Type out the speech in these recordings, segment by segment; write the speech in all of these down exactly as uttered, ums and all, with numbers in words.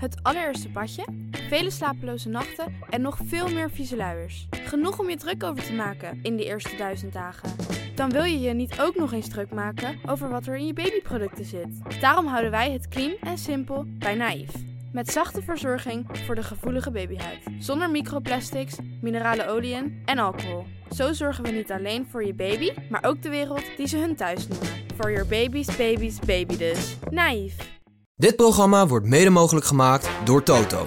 het allereerste badje, vele slapeloze nachten en nog veel meer vieze luiers. Genoeg om je druk over te maken in die eerste duizend dagen. Dan wil je je niet ook nog eens druk maken over wat er in je babyproducten zit. Daarom houden wij het clean en simpel bij Naïef. Met zachte verzorging voor de gevoelige babyhuid. Zonder microplastics, minerale oliën en alcohol. Zo zorgen we niet alleen voor je baby, maar ook de wereld die ze hun thuis noemen. For your baby's baby's baby dus. Naïef. Dit programma wordt mede mogelijk gemaakt door Toto.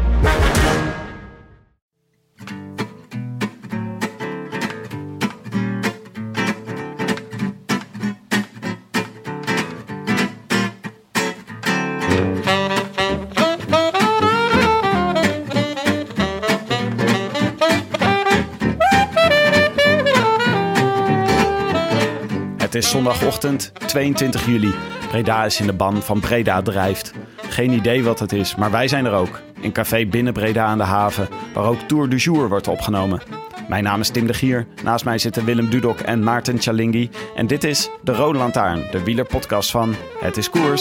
Het is zondagochtend, tweeëntwintig juli. Breda is in de ban van Breda drijft. Geen idee wat het is, maar wij zijn er ook. In café binnen Breda aan de haven, waar ook Tour du Jour wordt opgenomen. Mijn naam is Tim de Gier, naast mij zitten Willem Dudok en Maarten Tjallingi. En dit is De Rode Lantaarn, de wielerpodcast van Het is Koers.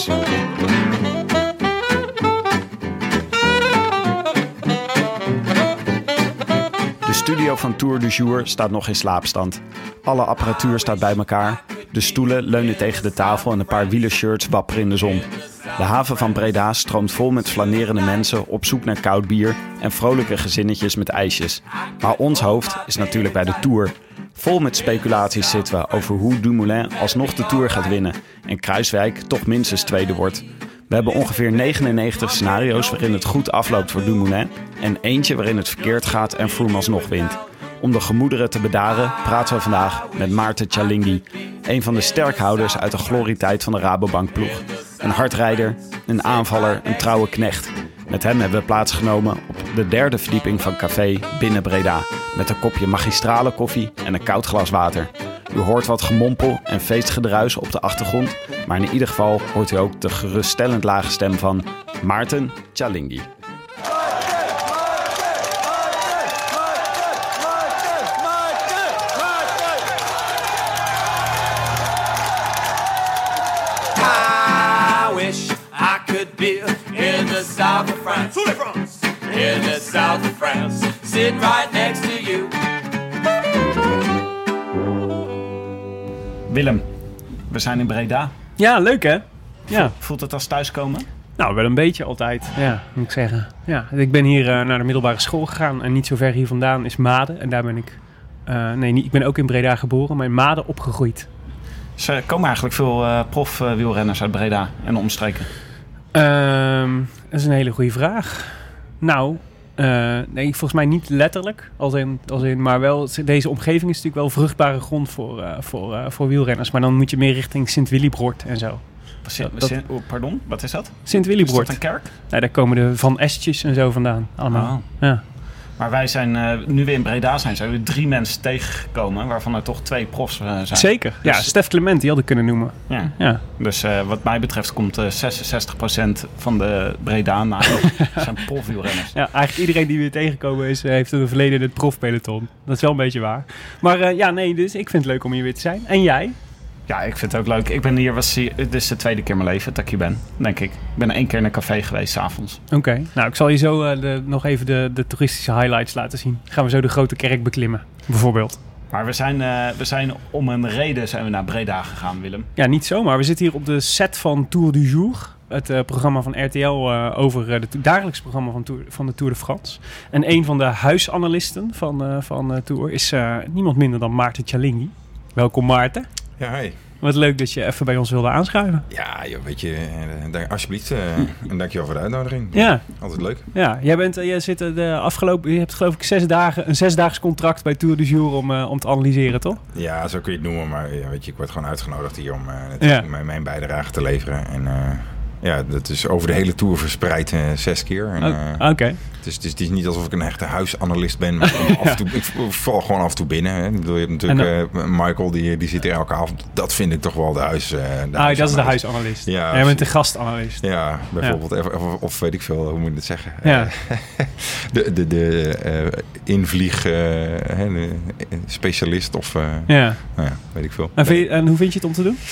De studio van Tour du Jour staat nog in slaapstand. Alle apparatuur staat bij elkaar. De stoelen leunen tegen de tafel en een paar wielershirts wapperen in de zon. De haven van Breda stroomt vol met flanerende mensen op zoek naar koud bier en vrolijke gezinnetjes met ijsjes. Maar ons hoofd is natuurlijk bij de Tour. Vol met speculaties zitten we over hoe Dumoulin alsnog de Tour gaat winnen en Kruiswijk toch minstens tweede wordt. We hebben ongeveer negenennegentig scenario's waarin het goed afloopt voor Dumoulin en eentje waarin het verkeerd gaat en Froome alsnog wint. Om de gemoederen te bedaren praten we vandaag met Maarten Tjallingi, een van de sterkhouders uit de glorietijd van de Rabobank-ploeg. Een hardrijder, een aanvaller, een trouwe knecht. Met hem hebben we plaatsgenomen op de derde verdieping van café binnen Breda, met een kopje magistrale koffie en een koud glas water. U hoort wat gemompel en feestgedruis op de achtergrond, maar in ieder geval hoort u ook de geruststellend lage stem van Maarten Tjallingi. Be in the south of France, in the south of France, sitting right next to you. Willem, we zijn in Breda. Ja, leuk hè? Ja. Voelt het als thuiskomen? Nou, wel een beetje altijd, ja, moet ik zeggen. Ja, ik ben hier uh, naar de middelbare school gegaan en niet zo ver hier vandaan is Maden. En daar ben ik, uh, nee, niet, ik ben ook in Breda geboren, maar in Maden opgegroeid. Dus er komen eigenlijk veel uh, prof-wielrenners uit Breda en de omstreken? Um, dat is een hele goede vraag. Nou, uh, nee, volgens mij niet letterlijk, als in, als in, maar wel, deze omgeving is natuurlijk wel vruchtbare grond voor, uh, voor, uh, voor wielrenners. Maar dan moet je meer richting Sint-Willibroord en zo. Sint, dat, oh, pardon, wat is dat? Sint-Willibroord. Is dat een kerk? Nee, daar komen de Van Estjes en zo vandaan, allemaal. Oh. Ja. Maar wij zijn, uh, nu we in Breda zijn, zijn we drie mensen tegengekomen, waarvan er toch twee profs uh, zijn. Zeker, dus, ja, Stef Clement, die hadden kunnen noemen. Ja. Ja. Dus uh, wat mij betreft komt uh, zesenzestig procent van de Bredanen zijn profwielrenners. Ja, eigenlijk iedereen die weer tegengekomen is, heeft een verleden in het profpeloton. Dat is wel een beetje waar. Maar uh, ja, nee, dus ik vind het leuk om hier weer te zijn. En jij? Ja, ik vind het ook leuk. Ik ben hier, was hier, dit is de tweede keer in mijn leven dat ik hier ben, denk ik. Ik ben één keer in een café geweest, 's avonds. Oké, okay. Nou, ik zal je zo uh, de, nog even de, de toeristische highlights laten zien. Gaan we zo de Grote Kerk beklimmen, bijvoorbeeld. Maar we zijn, uh, we zijn om een reden zijn we naar Breda gegaan, Willem. Ja, niet zomaar. We zitten hier op de set van Tour du Jour. Het uh, programma van R T L uh, over uh, het dagelijks programma van, Tour, van de Tour de France. En een van de huisanalisten van, uh, van uh, Tour is uh, niemand minder dan Maarten Tjallingi. Welkom Maarten. Ja, hi. Wat leuk dat je even bij ons wilde aanschuiven. Ja, joh, weet je, uh, alsjeblieft. Uh, en dankjewel voor de uitnodiging. Ja. Altijd leuk. Ja, jij bent, uh, jij zit de afgelopen, je hebt geloof ik zes dagen, een zesdaags contract bij Tour du Jour om, uh, om te analyseren, toch? Ja, zo kun je het noemen. Maar ja, weet je, ik word gewoon uitgenodigd hier om uh, ja. mijn, mijn bijdrage te leveren. En uh, ja, dat is over de hele Tour verspreid uh, zes keer. En, uh, Oké. Okay. Het is, het, is, het is niet alsof ik een echte huisanalist ben. Maar ik, af en toe, ik val gewoon af en toe binnen. Hè. Je hebt natuurlijk uh, Michael, die, die zit er elke avond. Dat vind ik toch wel de huis. Uh, de ah, dat is de huisanalist. Ja, jij bent de gastanalist. Ja, bijvoorbeeld. Ja. Of, of weet ik veel, hoe moet je het zeggen? Ja. Uh, de de, de uh, invlieg uh, de specialist of uh, ja. Nou ja, weet ik veel. En, vind je, en hoe vind je het om te doen?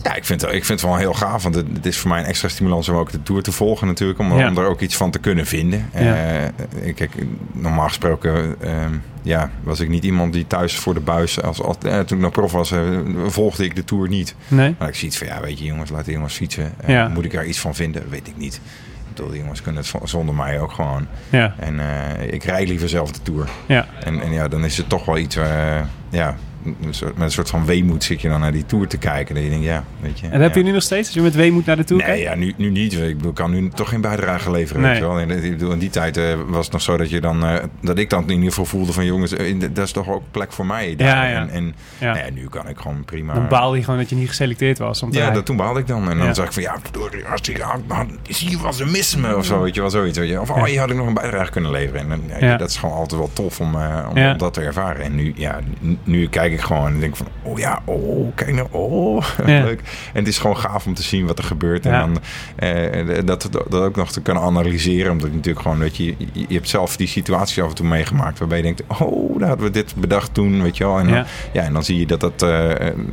Ja, ik vind, ik vind het wel heel gaaf. Want het, het is voor mij een extra stimulans om ook de Tour te volgen natuurlijk. Om, Ja. om er ook iets van te kunnen vinden. Ja. Uh, kijk, normaal gesproken uh, ja, was ik niet iemand die thuis voor de buis... Als, als, uh, toen ik nog prof was, uh, volgde ik de Tour niet. Nee? Maar ik zie iets van, ja, weet je jongens, laat die jongens fietsen. Uh, Ja. Moet ik daar iets van vinden? Weet ik niet. Ik bedoel, die jongens kunnen het zonder mij ook gewoon. Ja. En uh, ik rijd liever zelf de Tour. Ja. En, en ja, dan is het toch wel iets... Uh, ja, een soort, met een soort van weemoed zit je dan naar die Tour te kijken. Dat je denkt, ja, weet je. En dat heb ja. je nu nog steeds? Als je met weemoed naar de Tour Nee, kijkt? ja, nu, nu niet. Ik bedoel, ik kan nu toch geen bijdrage leveren. Nee. Weet je wel. En, ik bedoel, in die tijd uh, was het nog zo dat je dan... Uh, dat ik dan in ieder geval voelde van... jongens, uh, dat is toch ook plek voor mij. Daar. Ja, ja. En, en Ja. nou ja, nu kan ik gewoon prima... Dan baalde je gewoon dat je niet geselecteerd was. Om te Ja, rijden. dat, toen baalde ik dan. En dan Ja. zag ik van... ja, verdorie, als die, zie je wel, ze missen me of zo. Weet je wel, zoiets. Weet je. Of, oh, hier had ik nog een bijdrage kunnen leveren. En dan, ja, Ja. dat is gewoon altijd wel tof om, uh, om, Ja. om dat te ervaren. En nu, ja, nu, nu kijk ik gewoon en denk van... oh ja, oh, kijk nou, oh, Ja. leuk. En het is gewoon gaaf om te zien wat er gebeurt. Ja. En dan uh, dat, dat ook nog te kunnen analyseren. Omdat je natuurlijk gewoon, weet je, je, je hebt zelf die situaties af en toe meegemaakt. Waarbij je denkt, oh, daar hadden we dit bedacht toen, weet je wel. En dan, Ja. ja, en dan zie je dat dat, uh,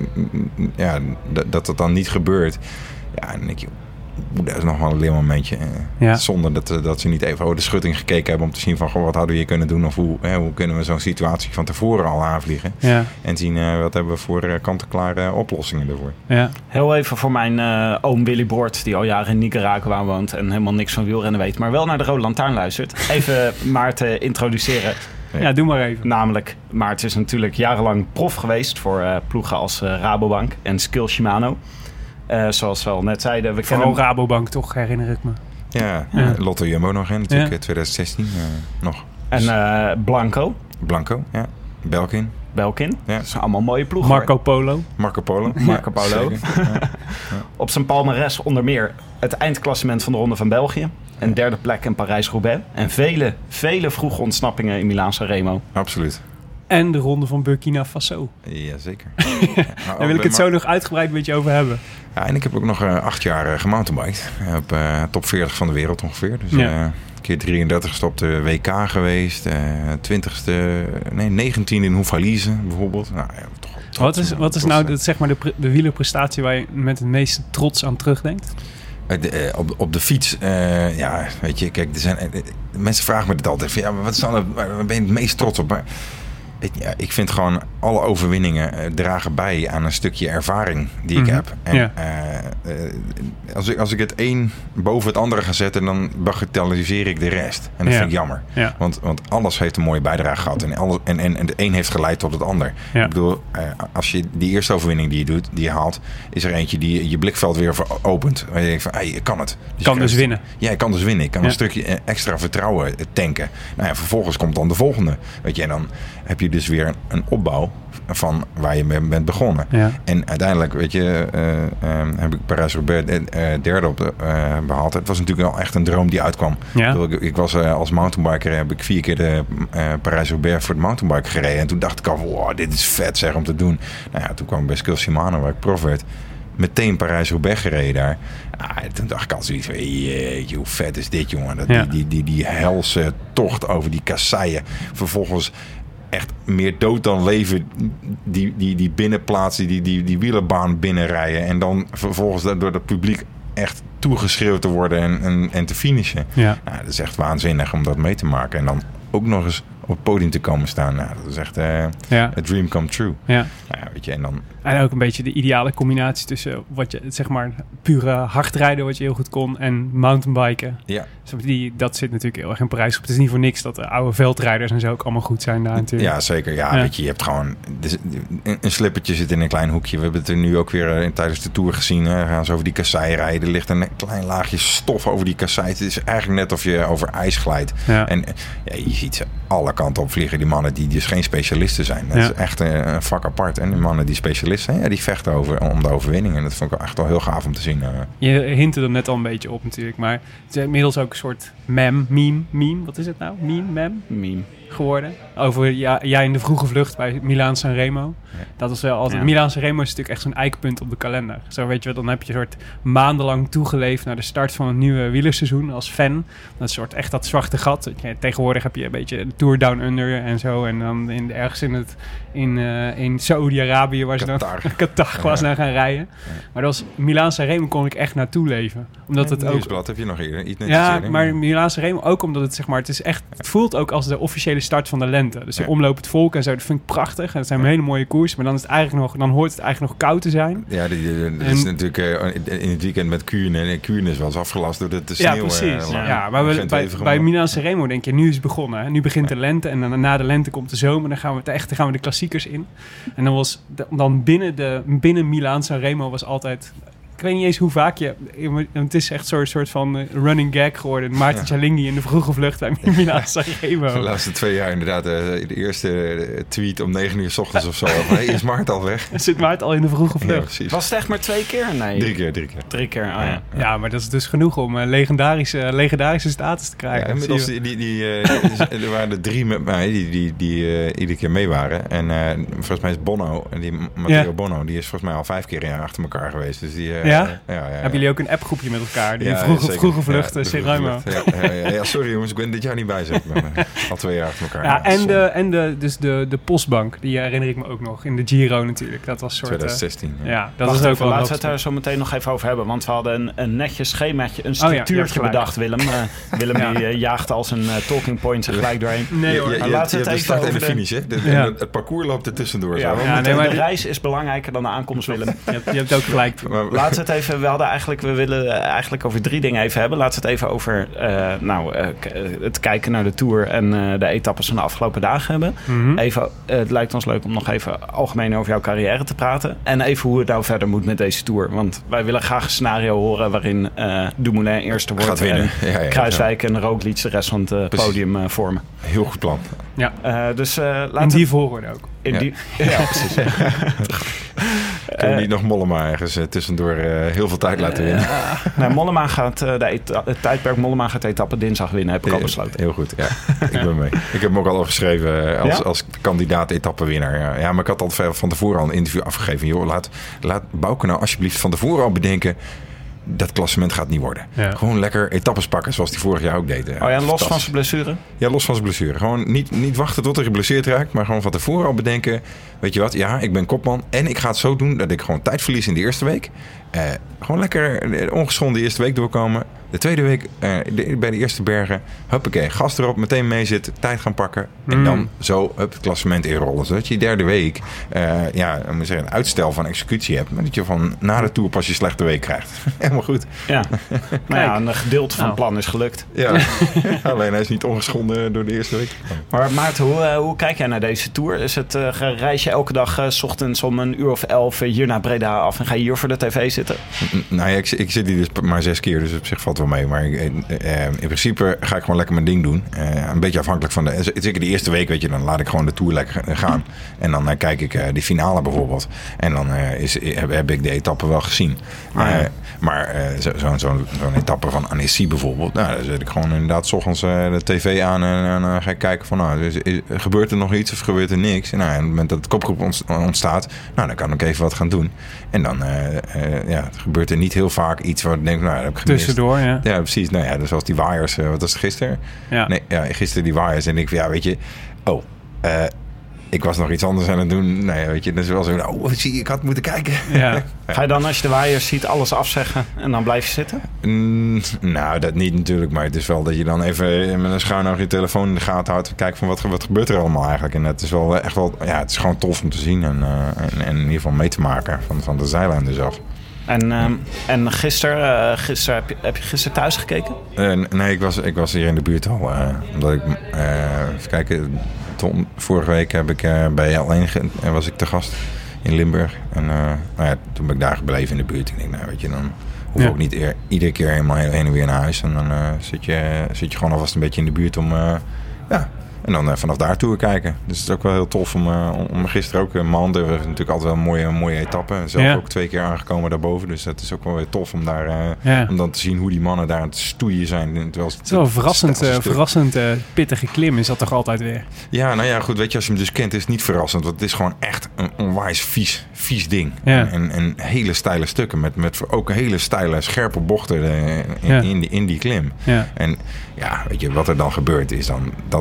ja, dat, dat het dan niet gebeurt. Ja, en dan denk je, oeh, dat is nog wel een leermomentje. Uh, Ja. Zonder dat, dat ze niet even over de schutting gekeken hebben om te zien van, goh, wat hadden we hier kunnen doen? Of hoe, hè, hoe kunnen we zo'n situatie van tevoren al aanvliegen? Ja. En zien uh, wat hebben we voor uh, kant-en-klare oplossingen ervoor. Ja. Heel even voor mijn uh, oom Willy Boort, die al jaren in Nicaragua woont en helemaal niks van wielrennen weet, maar wel naar de Rode Lantaarn luistert. Even Maarten introduceren. Ja, doe maar even. Namelijk, Maarten is natuurlijk jarenlang prof geweest voor uh, ploegen als uh, Rabobank en Skill Shimano. Uh, zoals we al net zeiden. We Vooral kennen Rabobank, toch, herinner ik me. Ja, Ja. Lotto Jumbo nog, hè, natuurlijk, Ja. twintig zestien uh, nog. En uh, Blanco, Blanco, ja. Belkin, Belkin. Ja. Dat zijn allemaal mooie ploegen. Marco Polo. Marco Polo. Marco Polo. Zeker. Ja. Op zijn palmares onder meer het eindklassement van de Ronde van België. Een derde plek in Parijs-Roubaix. En vele, vele vroege ontsnappingen in Milaan-San Remo. Absoluut. En de ronde van Burkina Faso. Jazeker. Daar wil ik het zo nog uitgebreid met je over hebben. Ja, en ik heb ook nog uh, acht jaar uh, gemountainbiked. Op uh, top veertig van de wereld ongeveer. Dus Ja. uh, keer drieëndertigste op de W K geweest. Uh, twintigste, nee, negentiende in Houffalize bijvoorbeeld. Nou, ja, toch, trots, Wat is, wat is trots, nou uh, de, zeg maar de, pre- de wielerprestatie waar je met het meeste trots aan terugdenkt? Uh, de, uh, op, op de fiets, uh, ja, weet je, kijk, er zijn, uh, mensen vragen me dit altijd. Van, ja, maar wat is dan, het- waar ben je het meest trots op? Maar ik, ja, ik vind gewoon alle overwinningen uh, dragen bij aan een stukje ervaring die ik Mhm. heb. En Ja. uh, uh, als, ik, als ik het een boven het andere ga zetten, dan bagatelliseer ik de rest. En dat Ja. vind ik jammer. Ja. Want, want alles heeft een mooie bijdrage gehad. En, alles, en, en, en de een heeft geleid tot het ander. Ja. Ik bedoel, uh, als je die eerste overwinning die je doet, die je haalt, is er eentje die je blikveld weer opent. Waar je denkt van, hey, ik kan het. Kan je krijgt- dus winnen. Ja, ik kan dus winnen. Ik kan Ja. een stukje eh, extra vertrouwen tanken. Nou ja, vervolgens komt dan de volgende. Weet je, en dan heb je dus weer een, een opbouw van waar je mee bent begonnen. Ja. En uiteindelijk, weet je, uh, uh, heb ik Parijs-Roubaix uh, derde op de, uh, behaald. Het was natuurlijk wel echt een droom die uitkwam. Ja. Ik, ik was uh, als mountainbiker, heb ik vier keer de uh, Parijs-Roubaix voor de mountainbike gereden. En toen dacht ik al, wow, dit is vet zeg om te doen. Nou ja, toen kwam ik bij Skill Shimano, waar ik prof werd. Meteen Parijs-Roubaix gereden daar. Ah, toen dacht ik al zoiets van, jeetje, hoe vet is dit, jongen. Dat, Ja. die, die, die, die helse tocht over die kasseien. Vervolgens echt meer dood dan leven die, die, die binnenplaats, die, die, die wielerbaan binnenrijden. En dan vervolgens door het publiek echt toegeschreeuwd te worden en, en, en te finishen. Ja. Nou, dat is echt waanzinnig om dat mee te maken. En dan ook nog eens op het podium te komen staan. Nou, dat is echt uh, Ja. a dream come true. Ja. Nou, ja, weet je, en dan... En ook een beetje de ideale combinatie tussen wat je, zeg maar, pure hardrijden, wat je heel goed kon, en mountainbiken. Ja. Dus die, dat zit natuurlijk heel erg in Parijs op. Het is niet voor niks dat de oude veldrijders en zo ook allemaal goed zijn daar natuurlijk. Ja, zeker. Ja, Ja. weet je, je hebt gewoon... dus een, een slippertje zit in een klein hoekje. We hebben het er nu ook weer uh, tijdens de Tour gezien. Hè. Gaan ze over die kassei rijden. Er ligt een klein laagje stof over die kassei. Het is eigenlijk net of je over ijs glijdt. Ja. En ja, je ziet ze alle kanten op vliegen. Die mannen die dus geen specialisten zijn. Dat Ja. is echt een, een vak apart. En die mannen die specialist zijn, ja, die vechten over, om de overwinning. En dat vond ik echt wel heel gaaf om te zien. Uh, Je hintte er net al een beetje op natuurlijk, maar het is inmiddels ook een soort mem, meme, meme, wat is het nou? Meme, mem Meme. geworden. Over ja, jij in de vroege vlucht bij Milaan-San Remo. Ja. Dat was wel altijd... Ja. Milaan-San Remo is natuurlijk echt zo'n eikpunt op de kalender. Zo weet je wel, dan heb je een soort maandenlang toegeleefd naar de start van een nieuwe wielerseizoen als fan. Dat soort echt dat zwarte gat. Ja, tegenwoordig heb je een beetje de Tour Down Under en zo. En dan in, ergens in, het, in, uh, in Saoedi-Arabië Saudi-Arabië was dan Qatar. Qatar was Ja. naar gaan rijden. Maar dat was Milaan Sanremo kon ik echt naartoe leven. Omdat het ook... Nieuwsblad heb je nog hier. Iets netjes Ja, hier, maar Milaan Sanremo ook omdat het zeg maar, het is echt, het voelt ook als de officiële start van de lente. Dus de Ja. omlopend volk en zo, dat vind ik prachtig. En het zijn hele mooie koers, maar dan is het eigenlijk nog, dan hoort het eigenlijk nog koud te zijn. Ja, die, die, dat En- is natuurlijk uh, in het weekend met Kuurne. En Kuurne is wel eens afgelast door de, de Ja, sneeuw. precies. Uh, ja. lang. maar we, Gent bij, even bij gewonnen. Milaan Sanremo denk je, nu is het begonnen. Hè? Nu begint de lente en dan na de lente komt de zomer. Dan gaan we het echt, dan gaan we de klassiekers in. En dan was de- dan binnen de binnen Milaan Sanremo was altijd. Ik weet niet eens hoe vaak je... Het is echt zo'n soort van uh, running gag geworden. Maarten Cialinghi in de vroege vlucht bij Milaan Sanremo. De laatste twee jaar inderdaad. Uh, de eerste uh, tweet om negen uur 's ochtends of zo. Van, hey, is Maarten al weg? Zit Maarten al in de vroege Ja, vlucht. precies. Was het echt maar twee keer? Nee. Drie keer, drie keer. Drie keer, oh ja. Ja, maar dat is dus genoeg om uh, legendarische, legendarische status te Ja, krijgen. inmiddels, Zie je. die, die, die, uh, er waren er drie met mij die, die, die uh, iedere keer mee waren. En uh, volgens mij is Bono, en die Matteo Ja. Bono, die is volgens mij al vijf keer ja, achter elkaar geweest. Dus die, uh, Ja? ja, ja, ja. Hebben jullie ook een appgroepje met elkaar? Die Ja, vroege, zeker. vroege vluchten, Ja, de vroege Sanremo. vlucht. Ja, ja, ja, ja, sorry jongens, ik ben dit jaar niet bij. Zeg. Ik ben uh, al twee jaar achter elkaar. Ja, en, zonde. de, en de, dus de, de postbank, die herinner ik me ook nog. In de Giro natuurlijk. Dat was een soort... twintig Uh, zestien. Ja. ja, dat Wacht was ook even, wel laten we een het daar zo meteen nog even over hebben. Want we hadden een, een netjes schemaatje, een Oh ja, je hebt structuurtje gelijk. bedacht, Willem. Uh, Willem Ja. die uh, jaagt als een uh, talking point er gelijk doorheen. Nee Je, hoor. je, je, Maar je, laten we je het hebt de even start en de over finish, hè? De, Ja. en het, het parcours loopt er tussendoor. Ja, zo. Ja, de, nee, maar- de reis is belangrijker dan de aankomst, Willem. Je hebt, je hebt ook gelijk. Maar- Laten we het even, we hadden eigenlijk, we willen eigenlijk over drie dingen even hebben. Laten we het even over uh, nou, uh, k- het kijken naar de Tour en uh, de etappes van de afgelopen dagen hebben. Mhm. Even, uh, het lijkt ons leuk om nog even algemeen over jouw carrière te praten. En even hoe het nou verder moet met deze Tour. Want wij willen graag een scenario horen waarin uh, Dumoulin eerste wordt. Gaat winnen. En Ja, ja, Kruiswijk en Roglic de rest van het uh, Precies. podium uh, vormen. Heel goed plan. Ja, Uh, dus uh, laten in die we... volgorde ook. In Ja. die, ja, precies. Kunnen we niet nog Mollema ergens uh, tussendoor uh, heel veel tijd laten winnen? nou, Mollema gaat uh, de eta- het tijdperk Mollema gaat de etappe dinsdag winnen, heb ik al besloten. Heel goed, ja. Ik ben mee. Ik heb hem ook al opgeschreven uh, als, Ja? als kandidaat etappenwinnaar. Ja. ja, maar ik had al ver- van tevoren al een interview afgegeven. Joh, laat, laat Bouke nou alsjeblieft van tevoren al bedenken... dat klassement gaat niet worden. Ja. Gewoon lekker etappes pakken, zoals hij vorig jaar ook deed. Oh ja, los van Fantastisch. zijn blessure? Ja, los van zijn blessure. Gewoon niet, niet wachten tot hij geblesseerd raakt, maar gewoon van tevoren al bedenken... weet je wat, ja, ik ben kopman en ik ga het zo doen dat ik gewoon tijd verlies in de eerste week. Uh, gewoon lekker de ongeschonden de eerste week doorkomen. De tweede week uh, de, bij de eerste bergen, huppakee, gas erop, meteen meezitten, tijd gaan pakken. En Mm. dan zo hup, het klassement inrollen. Zodat je derde week uh, ja, moet zeggen, een uitstel van executie hebt. Maar dat je van na de Tour pas je slechte week krijgt. Helemaal goed. Ja. Nou ja, een gedeelte van het Nou. plan is gelukt. Ja. Alleen hij is niet ongeschonden door de eerste week. Maar Maarten, hoe, uh, hoe kijk jij naar deze Tour? Is het, uh, reis je elke dag uh, 's ochtends om een uur of elf uh, hier naar Breda af en ga je hier voor de tv zitten? Nou ja, ik, ik zit hier dus maar zes keer, dus op zich valt wel mee. Maar ik, eh, in principe ga ik gewoon lekker mijn ding doen. Eh, een beetje afhankelijk van de... Zeker de eerste week, weet je, dan laat ik gewoon de Tour lekker gaan. En dan uh, kijk ik uh, die finale bijvoorbeeld. En dan uh, is, heb, heb ik de etappe wel gezien. Ah, ja. Uh, maar uh, zo'n zo, zo, zo'n etappe van Annecy bijvoorbeeld... Nou, dan zet ik gewoon inderdaad 's ochtends uh, de tv aan en dan uh, ga ik kijken van... Nou, is, is, gebeurt er nog iets of gebeurt er niks? En nou, op het moment dat het kopgroep ontstaat... Nou, dan kan ik even wat gaan doen. En dan uh, uh, ja, gebeurt er niet heel vaak iets waar ik denk... Nou, dat heb ik gemist. Tussendoor, ja. Ja, precies. Nou ja, dus zoals die waaiers. Uh, wat was het gisteren? Ja. Nee, ja, gisteren die waaiers. En ik, ja, weet je... Oh, uh, ik was nog iets anders aan het doen. Nou ja, weet je, dus wel zo... Oh, zie je, ik had moeten kijken. Ja. Ga je dan als je de waaiers ziet alles afzeggen en dan blijf je zitten? Mm, nou, dat niet natuurlijk. Maar het is wel dat je dan even met een schuin oog je telefoon in de gaten houdt. En kijkt van wat, wat gebeurt er allemaal eigenlijk. En het is wel echt wel... Ja, het is gewoon tof om te zien. En, uh, en, en in ieder geval mee te maken van, van de zijlijn dus af. En, um, en gisteren, uh, gister, heb, je, heb je gisteren thuis gekeken? Uh, nee, ik was, ik was hier in de buurt al. Uh, omdat ik... Uh, even kijken... Tom, vorige week heb ik uh, bij L één ge- en was ik te gast in Limburg. En uh, nou ja, toen ben ik daar gebleven in de buurt. Ik denk, nou weet je, dan hoef ik Ja. ook niet eer, iedere keer helemaal heen en weer naar huis. En dan uh, zit, je, zit je gewoon alvast een beetje in de buurt om... Uh, ja, en dan uh, vanaf daar toe kijken. Dus het is ook wel heel tof om, uh, om, om gisteren ook... Uh, Mande was natuurlijk altijd wel een mooie, mooie etappe. Zelf Ja. ook twee keer aangekomen daarboven. Dus dat is ook wel weer tof om daar... Uh, Ja. om dan te zien hoe die mannen daar aan het stoeien zijn. Terwijl Het is wel een verrassend, het- het- uh, verrassend uh, pittige klim is dat toch altijd weer. Ja, nou ja, goed, weet je, als je hem dus kent, is het niet verrassend. Want het is gewoon echt een onwijs vies, vies ding. Ja. En, en hele steile stukken met, met ook hele steile, scherpe bochten uh, in, Ja. in, die, in die klim. Ja. En ja, weet je, wat er dan gebeurt is dan dat dan wel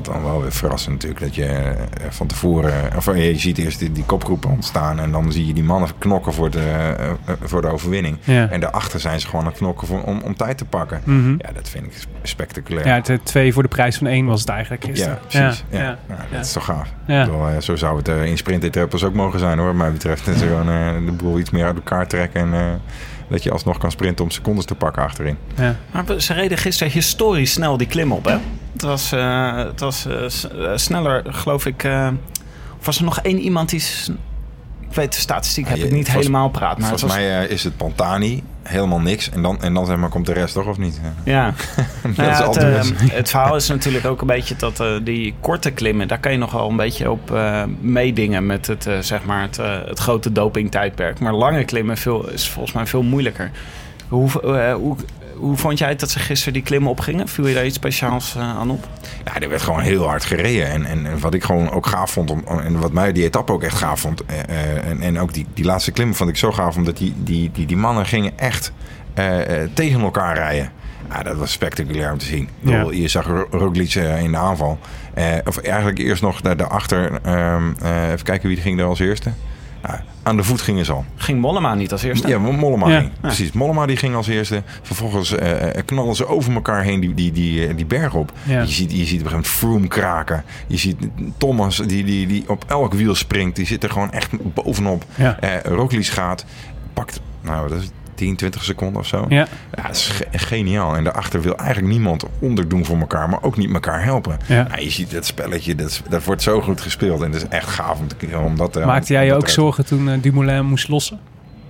verrassend natuurlijk. Dat je uh, van tevoren... Of uh, je ziet eerst die, die kopgroepen ontstaan... en dan zie je die mannen knokken voor de, uh, uh, voor de overwinning. Ja. En daarachter zijn ze gewoon aan het knokken voor, om, om tijd te pakken. Mm-hmm. Ja, dat vind ik spectaculair. Ja, het twee voor de prijs van één was het eigenlijk gisteren. Ja, precies. Ja, ja. ja. Nou, dat ja. is toch gaaf. Ja. Bedoel, uh, zo zou het uh, in sprint-etappes ook mogen zijn, hoor. Wat mij betreft. Dat ze gewoon uh, de boel iets meer uit elkaar trekken... en uh, dat je alsnog kan sprinten om secondes te pakken achterin. Ja. Maar ze reden gisteren historisch snel die klim op, hè? Het was, uh, het was uh, s- uh, sneller, geloof ik... Uh, of was er nog één iemand die... S- ik weet de statistiek, ja, heb je, ik niet volgens, helemaal praat. Maar volgens het was... mij uh, is het Pantani, helemaal niks. En dan, en dan zeg maar, komt de rest toch, of niet? Ja. dat nou is ja, altijd het, uh, het verhaal is natuurlijk ook een beetje dat uh, die korte klimmen... daar kan je nog wel een beetje op uh, meedingen met het, uh, zeg maar het, uh, het grote dopingtijdperk. Maar lange klimmen veel, is volgens mij veel moeilijker. Hoe, uh, hoe, hoe vond jij het dat ze gisteren die klimmen opgingen? Viel je daar iets speciaals uh, aan op? Ja, er werd gewoon heel hard gereden. En, en, en wat ik gewoon ook gaaf vond... Om, en wat mij die etappe ook echt gaaf vond... Uh, en, en ook die, die laatste klim vond ik zo gaaf... omdat die, die, die, die mannen gingen echt uh, uh, tegen elkaar rijden. Ja, dat was spectaculair om te zien. Ja. Bedoel, je zag Roglic uh, in de aanval. Uh, of eigenlijk eerst nog daar, daarachter... Um, uh, even kijken wie ging er als eerste... Nou, aan de voet gingen ze al. Ging Mollema niet als eerste? Ja, Mollema ja. ging. Ja. Precies, Mollema die ging als eerste. Vervolgens uh, knallen ze over elkaar heen die, die, die, die berg op. Ja. Je ziet, je ziet op een gegeven moment Froome kraken. Je ziet Thomas die, die, die op elk wiel springt. Die zit er gewoon echt bovenop. Ja. Uh, Roglic gaat, pakt... Nou, dat is tien, twintig seconden of zo. Ja. Ja, dat is ge- geniaal. En daarachter wil eigenlijk niemand onderdoen voor elkaar, maar ook niet elkaar helpen. Ja. Ja, je ziet dat spelletje, dat, dat wordt zo goed gespeeld. En het is echt gaaf om, te, om dat... Maakte jij je ook zorgen toen uh, Dumoulin moest lossen?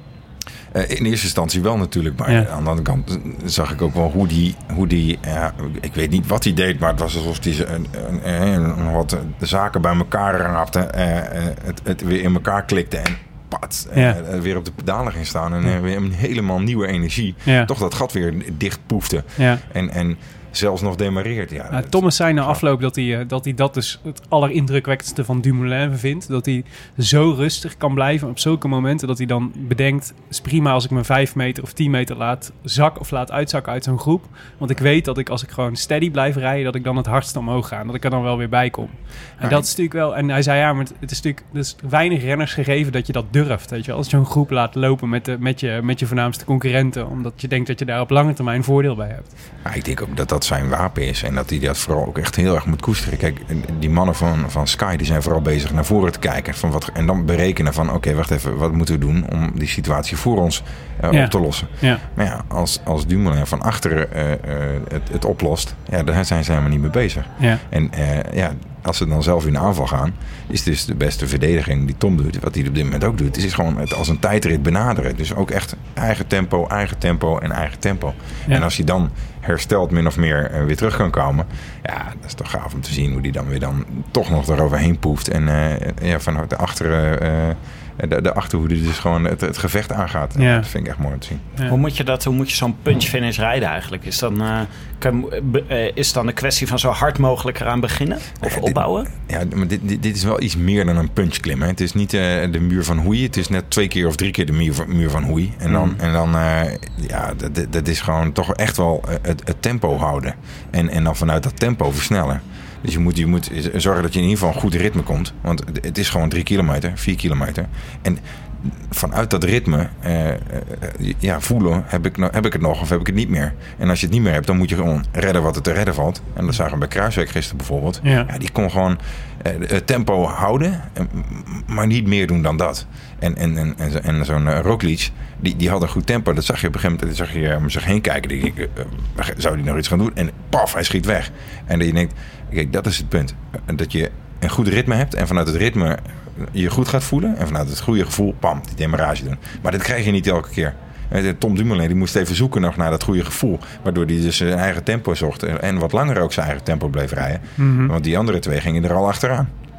Uh, in eerste instantie wel natuurlijk. Maar ja. aan de andere kant zag ik ook wel hoe die... Hoe die uh, ik weet niet wat hij deed, maar het was alsof hij uh, uh, uh, wat de zaken bij elkaar raapte. Uh, uh, het, het weer in elkaar klikte en... Pat, ja. uh, weer op de pedalen ging staan en uh, weer een helemaal nieuwe energie. Ja. Toch dat gat weer dicht poefde. Ja. En, en zelfs nog demareert. Ja, nou, Thomas zei na afloop dat hij, dat hij dat dus het allerindrukwekkendste van Dumoulin vindt. Dat hij zo rustig kan blijven op zulke momenten dat hij dan bedenkt... het is prima als ik me vijf meter of tien meter laat zakken of laat uitzakken uit zo'n groep. Want ik weet dat ik als ik gewoon steady blijf rijden, dat ik dan het hardst omhoog ga. En dat ik er dan wel weer bij kom. En ja, dat is natuurlijk wel... En hij zei ja, maar het is natuurlijk het is weinig renners gegeven dat je dat durft. Weet je, als je zo'n groep laat lopen met, de, met, je, met je voornaamste concurrenten. Omdat je denkt dat je daar op lange termijn voordeel bij hebt. Ja, ik denk ook dat dat zijn wapen is. En dat hij dat vooral ook echt heel erg moet koesteren. Kijk, die mannen van, van Sky, die zijn vooral bezig naar voren te kijken. Van wat, en dan berekenen van, oké, okay, wacht even, wat moeten we doen om die situatie voor ons uh, ja. op te lossen. Ja. Maar ja, als, als Dumoulin van achteren uh, uh, het, het oplost, ja, daar zijn ze helemaal niet mee bezig. Ja. En uh, ja, als ze dan zelf in de aanval gaan, is dus de beste verdediging die Tom doet. Wat hij op dit moment ook doet, is gewoon het als een tijdrit benaderen. Dus ook echt eigen tempo, eigen tempo en eigen tempo. Ja. En als hij dan hersteld min of meer uh, weer terug kan komen, ja, dat is toch gaaf om te zien hoe die dan weer dan toch nog eroverheen poeft. En uh, ja, vanuit de achteren... Uh, De, de achterhoede dus gewoon het, het gevecht aangaat. Ja. Dat vind ik echt mooi om te zien. Ja. Hoe moet je dat? Hoe moet je zo'n punch finish rijden eigenlijk? Is dan, uh, kan, uh, is dan een kwestie van zo hard mogelijk eraan beginnen? Of ja, opbouwen? Dit, ja, maar dit, dit, dit is wel iets meer dan een punchklim. Hè. Het is niet uh, de muur van Hoei. Het is net twee keer of drie keer de muur van, muur van Hoei. En dan, mm. en dan uh, ja, dat, dat is gewoon toch echt wel het, het tempo houden. En, en dan vanuit dat tempo versnellen. Dus je moet, je moet zorgen dat je in ieder geval een goed ritme komt. Want het is gewoon drie kilometer, vier kilometer. En vanuit dat ritme uh, uh, ja, voelen, heb ik, heb ik het nog of heb ik het niet meer? En als je het niet meer hebt, dan moet je gewoon redden wat er te redden valt. En dat zagen we bij Kruiswijk gisteren bijvoorbeeld. Ja. Ja, die kon gewoon uh, het tempo houden, maar niet meer doen dan dat. En, en, en, en, en zo'n uh, Roglic, die, die had een goed tempo. Dat zag je op een gegeven moment, dat zag je om zich heen kijken. Die, uh, zou die nog iets gaan doen? En paf, hij schiet weg. En dat je denkt, kijk, dat is het punt. Dat je een goed ritme hebt en vanuit het ritme je goed gaat voelen. En vanuit het goede gevoel, pam, die demarrage doen. Maar dat krijg je niet elke keer. Tom Dumoulin die moest even zoeken nog naar dat goede gevoel. Waardoor hij dus zijn eigen tempo zocht. En wat langer ook zijn eigen tempo bleef rijden. Mm-hmm. Want die andere twee gingen er al achteraan.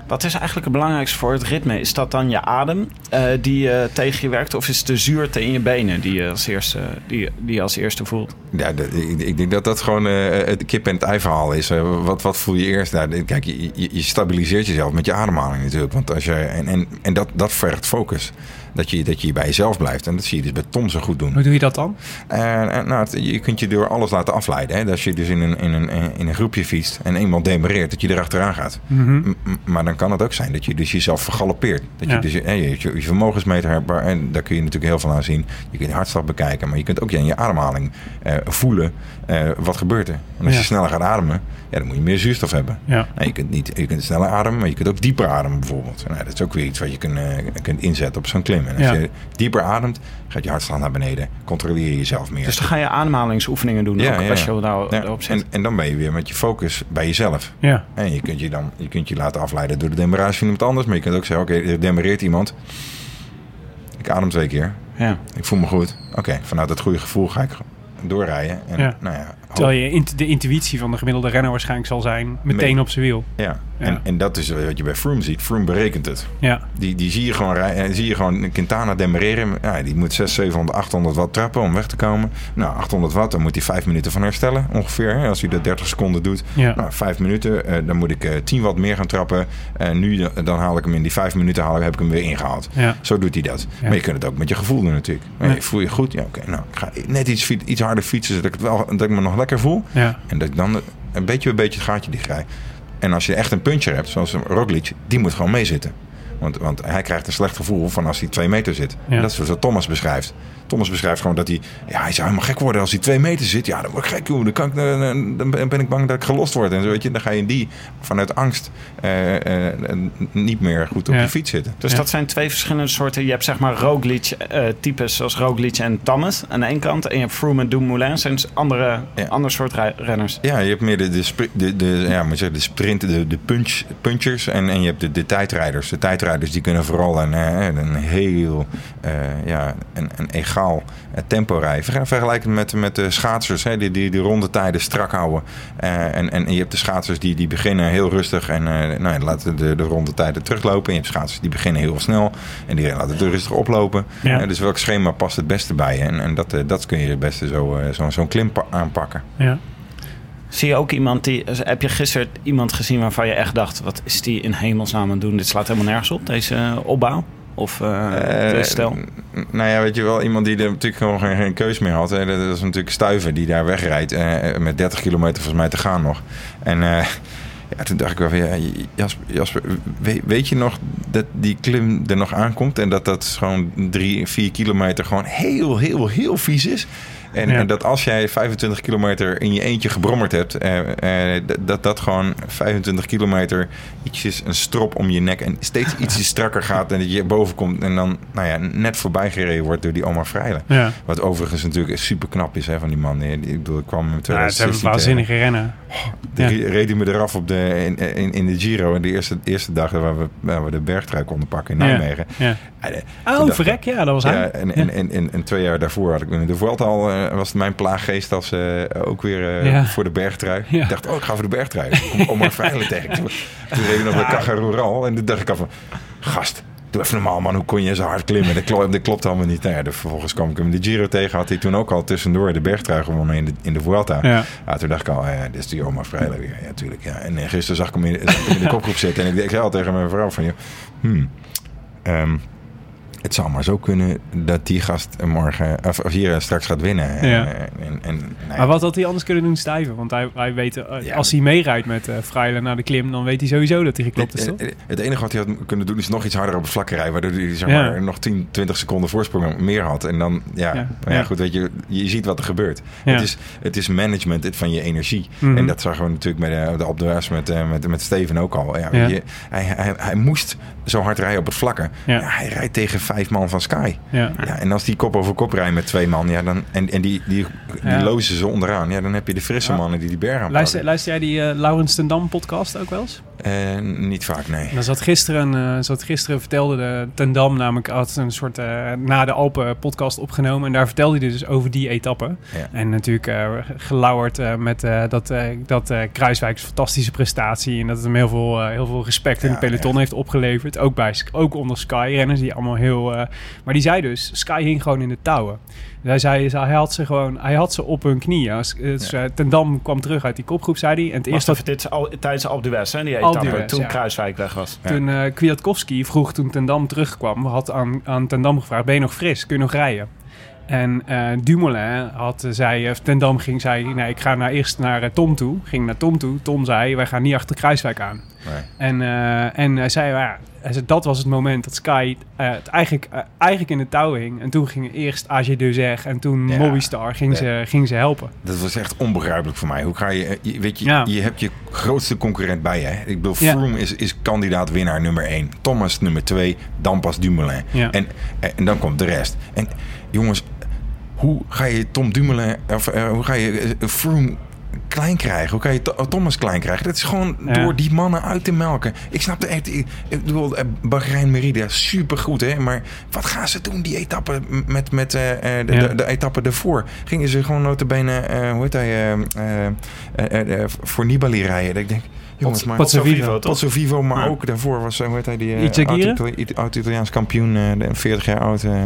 Wat is eigenlijk het belangrijkste voor het ritme? Is dat dan je adem uh, die uh, tegen je werkt? Of is het de zuurte in je benen die je als eerste, die, die je als eerste voelt? Ja, de, ik, ik denk dat dat gewoon uh, het kip en het ei verhaal is. Uh, wat, wat voel je eerst? Nou, kijk, je, je, je stabiliseert jezelf met je ademhaling natuurlijk. Want als je, en en, en dat, dat vergt focus. Dat je, dat je bij jezelf blijft. En dat zie je dus bij Tom zo goed doen. Hoe doe je dat dan? Uh, nou, je kunt je door alles laten afleiden. Hè? Als je dus in een, in, een, in een groepje fietst en eenmaal demareert, dat je erachteraan gaat. Mm-hmm. M- maar dan kan het ook zijn dat je dus jezelf vergalopeert. Dat je ja. dus hey, je, je vermogensmeter hebt. En daar kun je natuurlijk heel veel aan zien. Je kunt je hartslag bekijken. Maar je kunt ook ja, in je ademhaling uh, voelen. Uh, wat gebeurt er? En als ja. je sneller gaat ademen, ja, dan moet je meer zuurstof hebben. Ja. Nou, je kunt niet, je kunt sneller ademen, maar je kunt ook dieper ademen bijvoorbeeld. Nou, dat is ook weer iets wat je kunt, uh, kunt inzetten op zo'n klim. En als ja. je dieper ademt, gaat je hartslag naar beneden. Controleer je jezelf meer. Dus dan ga je ademhalingsoefeningen doen. Ja, ook, ja, als je daar ja. op zit. En, en dan ben je weer met je focus bij jezelf. Ja. En je kunt je dan je, kunt je laten afleiden door de demarage van iemand anders. Maar je kunt ook zeggen, oké, okay, er demareert iemand. Ik adem twee keer. Ja. Ik voel me goed. Oké, okay, vanuit dat goede gevoel ga ik doorrijden. En, ja. nou ja, terwijl je de intuïtie van de gemiddelde renner waarschijnlijk zal zijn meteen Met, op zijn wiel. Ja, ja. En, en dat is wat je bij Froome ziet. Froome berekent het. Ja. Die, die zie je gewoon rijden. Zie je gewoon Quintana demareren. Ja, die moet zeshonderd, zevenhonderd, achthonderd watt trappen om weg te komen. Nou, achthonderd watt, dan moet hij vijf minuten van herstellen ongeveer. Hè, als hij dat dertig seconden doet. Ja. Nou, vijf minuten, uh, dan moet ik uh, tien watt meer gaan trappen. En uh, nu dan haal ik hem in die vijf minuten haal, heb ik hem weer ingehaald. Ja. Zo doet hij dat. Ja. Maar je kunt het ook met je gevoel doen natuurlijk. Ja. Ja, voel je goed? Ja, oké. Okay, nou, ik ga net iets, iets harder fietsen, zodat ik, het wel, dat ik me nog lekker voel. Ja. En dat ik dan een beetje een beetje het gaatje dichtrij. En als je echt een puncher hebt, zoals Roglic, die moet gewoon meezitten. Want, want hij krijgt een slecht gevoel van als hij twee meter zit. Ja. En dat is wat Thomas beschrijft. Thomas beschrijft gewoon dat hij... Ja, hij zou helemaal gek worden als hij twee meter zit. Ja, dan word ik gek, joh. Dan, kan ik, dan ben ik bang dat ik gelost word. En zo, weet je. Dan ga je in die vanuit angst uh, uh, niet meer goed op ja. je fiets zitten. Dus ja. dat zijn twee verschillende soorten... Je hebt zeg maar Roglic-types uh, zoals Roglic en Thomas aan de ene kant. En je hebt Froome en Dumoulin. Dat zijn andere, ja. andere soort renners. Ja, je hebt meer de, de, de, de, ja, moet zeggen, de sprint, de, de punch, punchers. En, en je hebt de, de tijdrijders. De tijdrijders die kunnen vooral een, een heel... Uh, ja, een, een egaal tempo rijden. Vergelijkend met, met de schaatsers, hè, die, die, die rondetijden strak houden. Uh, en, en je hebt de schaatsers die, die beginnen heel rustig en uh, nou, laten de, de rondetijden teruglopen. En je hebt schaatsers die beginnen heel snel en die laten het rustig oplopen. Ja. Uh, dus welk schema past het beste bij je? En, en dat, uh, dat kun je het beste zo, uh, zo, zo'n klim pa- aanpakken. Ja. Zie je ook iemand die... Heb je gisteren iemand gezien waarvan je echt dacht... Wat is die in hemelsnaam aan het doen? Dit slaat helemaal nergens op, deze uh, opbouw? Of uh, uh, stel? Nou ja, weet je wel, iemand die er natuurlijk gewoon geen, geen keus meer had. Hè. Dat is natuurlijk Stuyven die daar wegrijdt. Uh, met dertig kilometer volgens mij te gaan nog. En uh, ja, toen dacht ik wel van, ja, Jasper, Jasper weet, weet je nog dat die klim er nog aankomt? En dat dat gewoon drie, vier kilometer gewoon heel, heel, heel vies is? En, ja. en dat als jij vijfentwintig kilometer in je eentje gebrommerd hebt... Eh, eh, dat dat gewoon vijfentwintig kilometer ietsjes een strop om je nek... en steeds ietsjes strakker gaat en dat je boven komt... en dan nou ja, net voorbij gereden wordt door die Omar Freile. Ja. Wat overigens natuurlijk super knap is hè, van die man. Ik bedoel, ik kwam in tweeduizend zestien... Ja, het hebben waanzinnige rennen. Oh, de, ja. reed hij me eraf op de, in, in, in de Giro. En de eerste, eerste dag waar we, waar we de bergtrui konden pakken in Nijmegen. Ja. Ja. En, oh, verrek, ja, dat was hij. Ja, en, ja. En, en, en, en twee jaar daarvoor had ik in de Vuelta al... Uh, was het mijn plaaggeest als uh, ook weer uh, ja. voor de bergtrui. Ja. Ik dacht, oh, ik ga voor de bergtrui. Ik kom Omar Freile tegen. Toen, toen reed ik nog naar Caja Rural. En toen dacht ik al van... Gast, doe even normaal, man. Hoe kon je zo hard klimmen? Dat klopt, dat klopt allemaal niet. Nou ja, de, vervolgens kwam ik hem in de Giro tegen. Had hij toen ook al tussendoor de bergtrui gewonnen in de, in de Vuelta. Ja. Ja, toen dacht ik al, ja, dit is die Omar Freile weer. Ja, tuurlijk. Ja. En gisteren zag ik hem in, zag ik hem in de kopgroep zitten. En ik, ik zei al tegen mijn vrouw van... Joh, hmm, um, het zou maar zo kunnen dat die gast morgen of, of hier straks gaat winnen. Ja. En, en, nou, maar wat had hij anders kunnen doen, Stuyven? Want hij, hij weet, uh, ja. als hij meerijdt met uh, Freile naar de klim, dan weet hij sowieso dat hij geklopt is, toch? Het, het enige wat hij had kunnen doen is nog iets harder op het vlakke rijden, waardoor hij zeg maar, ja. nog tien, twintig seconden voorsprong meer had. En dan, ja, ja. Maar ja, goed, weet je, je ziet wat er gebeurt. Ja. Het, is, het is management van je energie. Mm-hmm. En dat zagen we natuurlijk met de, op de was met, uh, met, met Steven ook al. Ja, ja. Je, hij, hij, hij moest zo hard rijden op het vlakke. Ja. Ja, hij rijdt tegen vijf man van Sky. Ja. Ja, en als die kop over kop rijden met twee man, ja, dan, en, en die, die, die Ja. lozen ze onderaan, ja, dan heb je de frisse Ja. mannen die die berg aan Luister, luister jij die uh, Laurens ten Dam podcast ook wel eens? Uh, niet vaak, nee. Dan zat gisteren, uh, zat gisteren vertelde de ten Dam namelijk, had een soort uh, na de Alpen podcast opgenomen. En daar vertelde hij dus over die etappe. Ja. En natuurlijk uh, gelauwerd uh, met uh, dat, uh, dat uh, Kruijswijk's fantastische prestatie. En dat het hem heel veel, uh, heel veel respect in Ja, de peloton ja. heeft opgeleverd. Ook, bij, ook onder Sky-renners die allemaal heel... Uh, maar die zei dus, Sky hing gewoon in de touwen. Hij zei, hij had ze gewoon, hij had ze op hun knieën. Als, dus, uh, ten Dam kwam terug uit die kopgroep, zei hij. En het eerste Wacht even, dit is al, tijdens Alpe d'Huez, hè, die Alpe etappe, d'Huez, toen ja. Kruijswijk weg was. Ja. Toen uh, Kwiatkowski vroeg toen ten Dam terugkwam, had aan, aan ten Dam gevraagd, ben je nog fris? Kun je nog rijden? En uh, Dumoulin had, uh, zei, uh, ten Dam ging, zei, nee, ik ga naar, eerst naar uh, Tom toe. Ging naar Tom toe. Tom zei, wij gaan niet achter Kruijswijk aan. Nee. En, uh, en hij zei, ja, hij zei, dat was het moment dat Sky uh, het eigenlijk, uh, eigenlijk in de touw hing. En toen ging eerst A G Deuzer en toen Ja. Movistar ging, Ja. ze, ging ze helpen. Dat was echt onbegrijpelijk voor mij. Hoe ga je, je weet je, Ja. je hebt je grootste concurrent bij je. Hè? Ik bedoel, Ja. Froome is, is kandidaat winnaar nummer één. Thomas nummer twee, dan pas Dumoulin. Ja. En, en dan komt de rest. En jongens, hoe ga je Tom Dumoulin, of uh, hoe ga je uh, Froome klein krijgen? Hoe kan je Th- Thomas klein krijgen? Dat is gewoon Ja. door die mannen uit te melken. Ik snap het echt. Ik, ik bedoel, uh, Bahrein Merida, supergoed, hè? Maar wat gaan ze doen, die etappe met, met uh, uh, de, Ja. de, de etappe ervoor? Gingen ze gewoon notabene, uh, hoe heet hij, uh, uh, uh, uh, voor Nibali rijden? Dat ik denk, jongens, maar... Pozzo Vivo, toch? Pozzo Vivo, maar Ja. ook daarvoor was, uh, hoe heet hij, die uh, Izagirre? oud-Itali- oud-Italiaans kampioen, uh, de veertig jaar oud... Uh,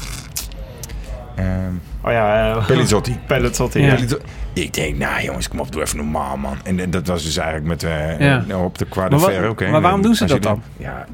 uh, Oh ja, uh, Pelizzotti. Pelizzotti. Ja. Pelizzotti. Ik denk, nou jongens, kom op, doe even normaal, man. En, en dat was dus eigenlijk met uh, Ja. uh, op de Croix Maar de wa- Fer ook. hè. maar waarom doen ze Als je dat dan? Ja,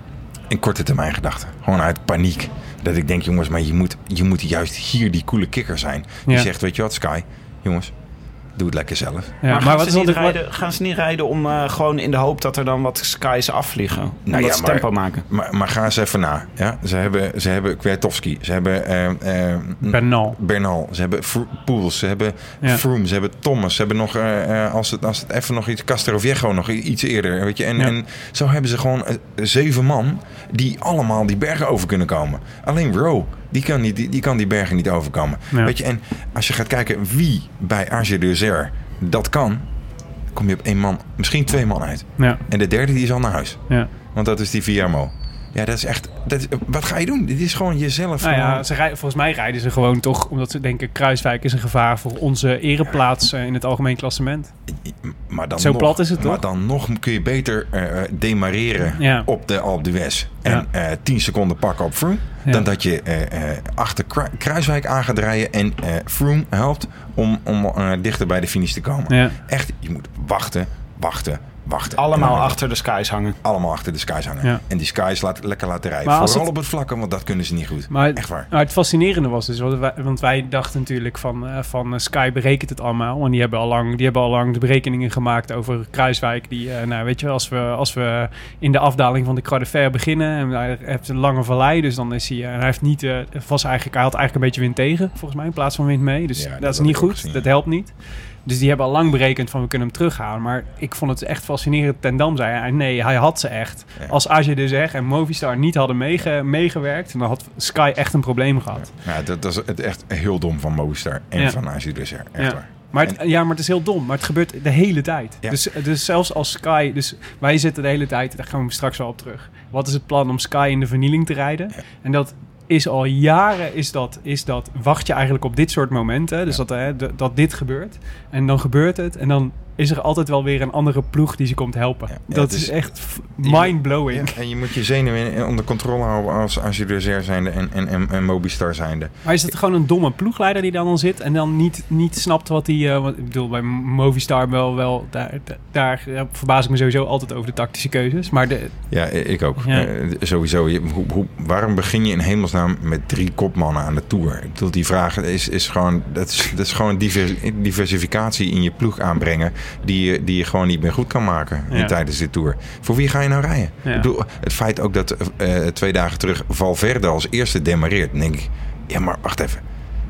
in korte termijn gedachten. Gewoon uit paniek. Dat ik denk, jongens, maar je moet, je moet juist hier die coole kikker zijn. Die Ja. zegt, weet je wat, Sky, jongens, doe het lekker zelf. Ja, Maar, gaan, wat ze is niet dan de- rijden, gaan ze niet rijden om uh, gewoon in de hoop dat er dan wat Skies afvliegen? Omdat Nou ja, ze maar- tempo maken. Maar, maar ga eens even na. Ja? Ze hebben, ze hebben Kwiatkowski, ze hebben uh, uh, Bernal. Bernal, ze hebben Fro- Poels, ze hebben Ja. Froome, ze hebben Thomas, ze hebben nog, uh, uh, als, het, als het even nog iets, Castroviejo nog i- iets eerder, weet je. En, Ja. en zo hebben ze gewoon uh, zeven man die allemaal die bergen over kunnen komen. Alleen Rowe, die kan, niet, die, die kan die bergen niet overkomen. Ja. Weet je, en als je gaat kijken wie bij A G Deuzer dat kan, kom je op één man, misschien twee man uit. Ja, En de derde die is al naar huis. ja. Want dat is die Villarmo. Ja, dat is echt... Dat is, wat ga je doen? Dit is gewoon jezelf. Nou ja, gewoon- ze rijden, volgens mij rijden ze gewoon toch omdat ze denken Kruiswijk is een gevaar voor onze ereplaats uh, in het algemeen klassement. maar dan Zo nog, plat is het, Maar toch? dan nog kun je beter uh, demareren Ja. op de Alpe d'Huez. En uh, tien seconden pakken op Froome. Ja. Dan dat je uh, uh, achter Kru- Kruiswijk aan gaat rijden. En uh, Froome helpt om, om uh, dichter bij de finish te komen. Ja. Echt, je moet wachten, wachten, wachten. Allemaal En dan- achter de Skies hangen. Allemaal achter de Skies hangen. Ja. En die Skies laat, lekker laten rijden. Maar als Vooral het- op het vlakke, want dat kunnen ze niet goed. Maar, Echt waar. maar het fascinerende was dus, want wij, want wij dachten natuurlijk van, uh, van uh, Sky berekent het allemaal. Want die hebben al lang, die hebben al lang de berekeningen gemaakt over Kruiswijk. Die, uh, nou weet je wel, als we, als we in de afdaling van de Croix de Fer beginnen. En hij heeft een lange vallei, dus dan is hij, uh, hij heeft niet, uh, was eigenlijk, hij had eigenlijk een beetje wind tegen, volgens mij, in plaats van wind mee. Dus Ja, dat, dat is had niet ik ook goed, gezien, dat ja. helpt niet. Dus die hebben al lang berekend van we kunnen hem terughalen. Maar ik vond het echt fascinerend. Ten Dam zei hij, nee, hij had ze echt. Ja. Als A G Deuzer en Movistar niet hadden meege, meegewerkt, dan had Sky echt een probleem gehad. Ja, dat, dat is het echt heel dom van Movistar en Ja. van A G Deuzer. Echt Ja. waar. Maar het, ja, maar het is heel dom. Maar het gebeurt de hele tijd. Ja. Dus, dus zelfs als Sky... Dus wij zitten de hele tijd... Daar gaan we straks wel op terug. Wat is het plan om Sky in de vernieling te rijden? Ja. En dat is al jaren... Is dat, is dat, wacht je eigenlijk op dit soort momenten. Dus Ja. dat, hè, d- dat dit gebeurt. En dan gebeurt het. En dan is er altijd wel weer een andere ploeg die ze komt helpen. Ja. Ja, dat het is is- echt f- Je- mind-blowing. Ja, en je moet je zenuwen in- onder controle houden als A G Deuzer zijnde en, en, en, en Movistar zijnde. Maar is het gewoon een domme ploegleider die dan al zit en dan niet, niet snapt wat hij... Uh, wat, ik bedoel, bij Movistar wel... wel daar, daar, daar uh, verbaas ik me sowieso altijd over de tactische keuzes. Maar de, Ja, ik ook. Ja. Uh, sowieso. Je, hoe, hoe, waarom begin je in hemelsnaam met drie kopmannen aan de Tour? Ik bedoel, die vraag is, is gewoon... Dat is, dat is gewoon divers, diversificatie in je ploeg aanbrengen... die je, die je gewoon niet meer goed kan maken Ja. tijdens de Tour. Voor wie ga je nou rijden? Ja. Ik bedoel, het feit ook dat uh, twee dagen terug Valverde als eerste demareert... dan denk ik, ja, maar wacht even.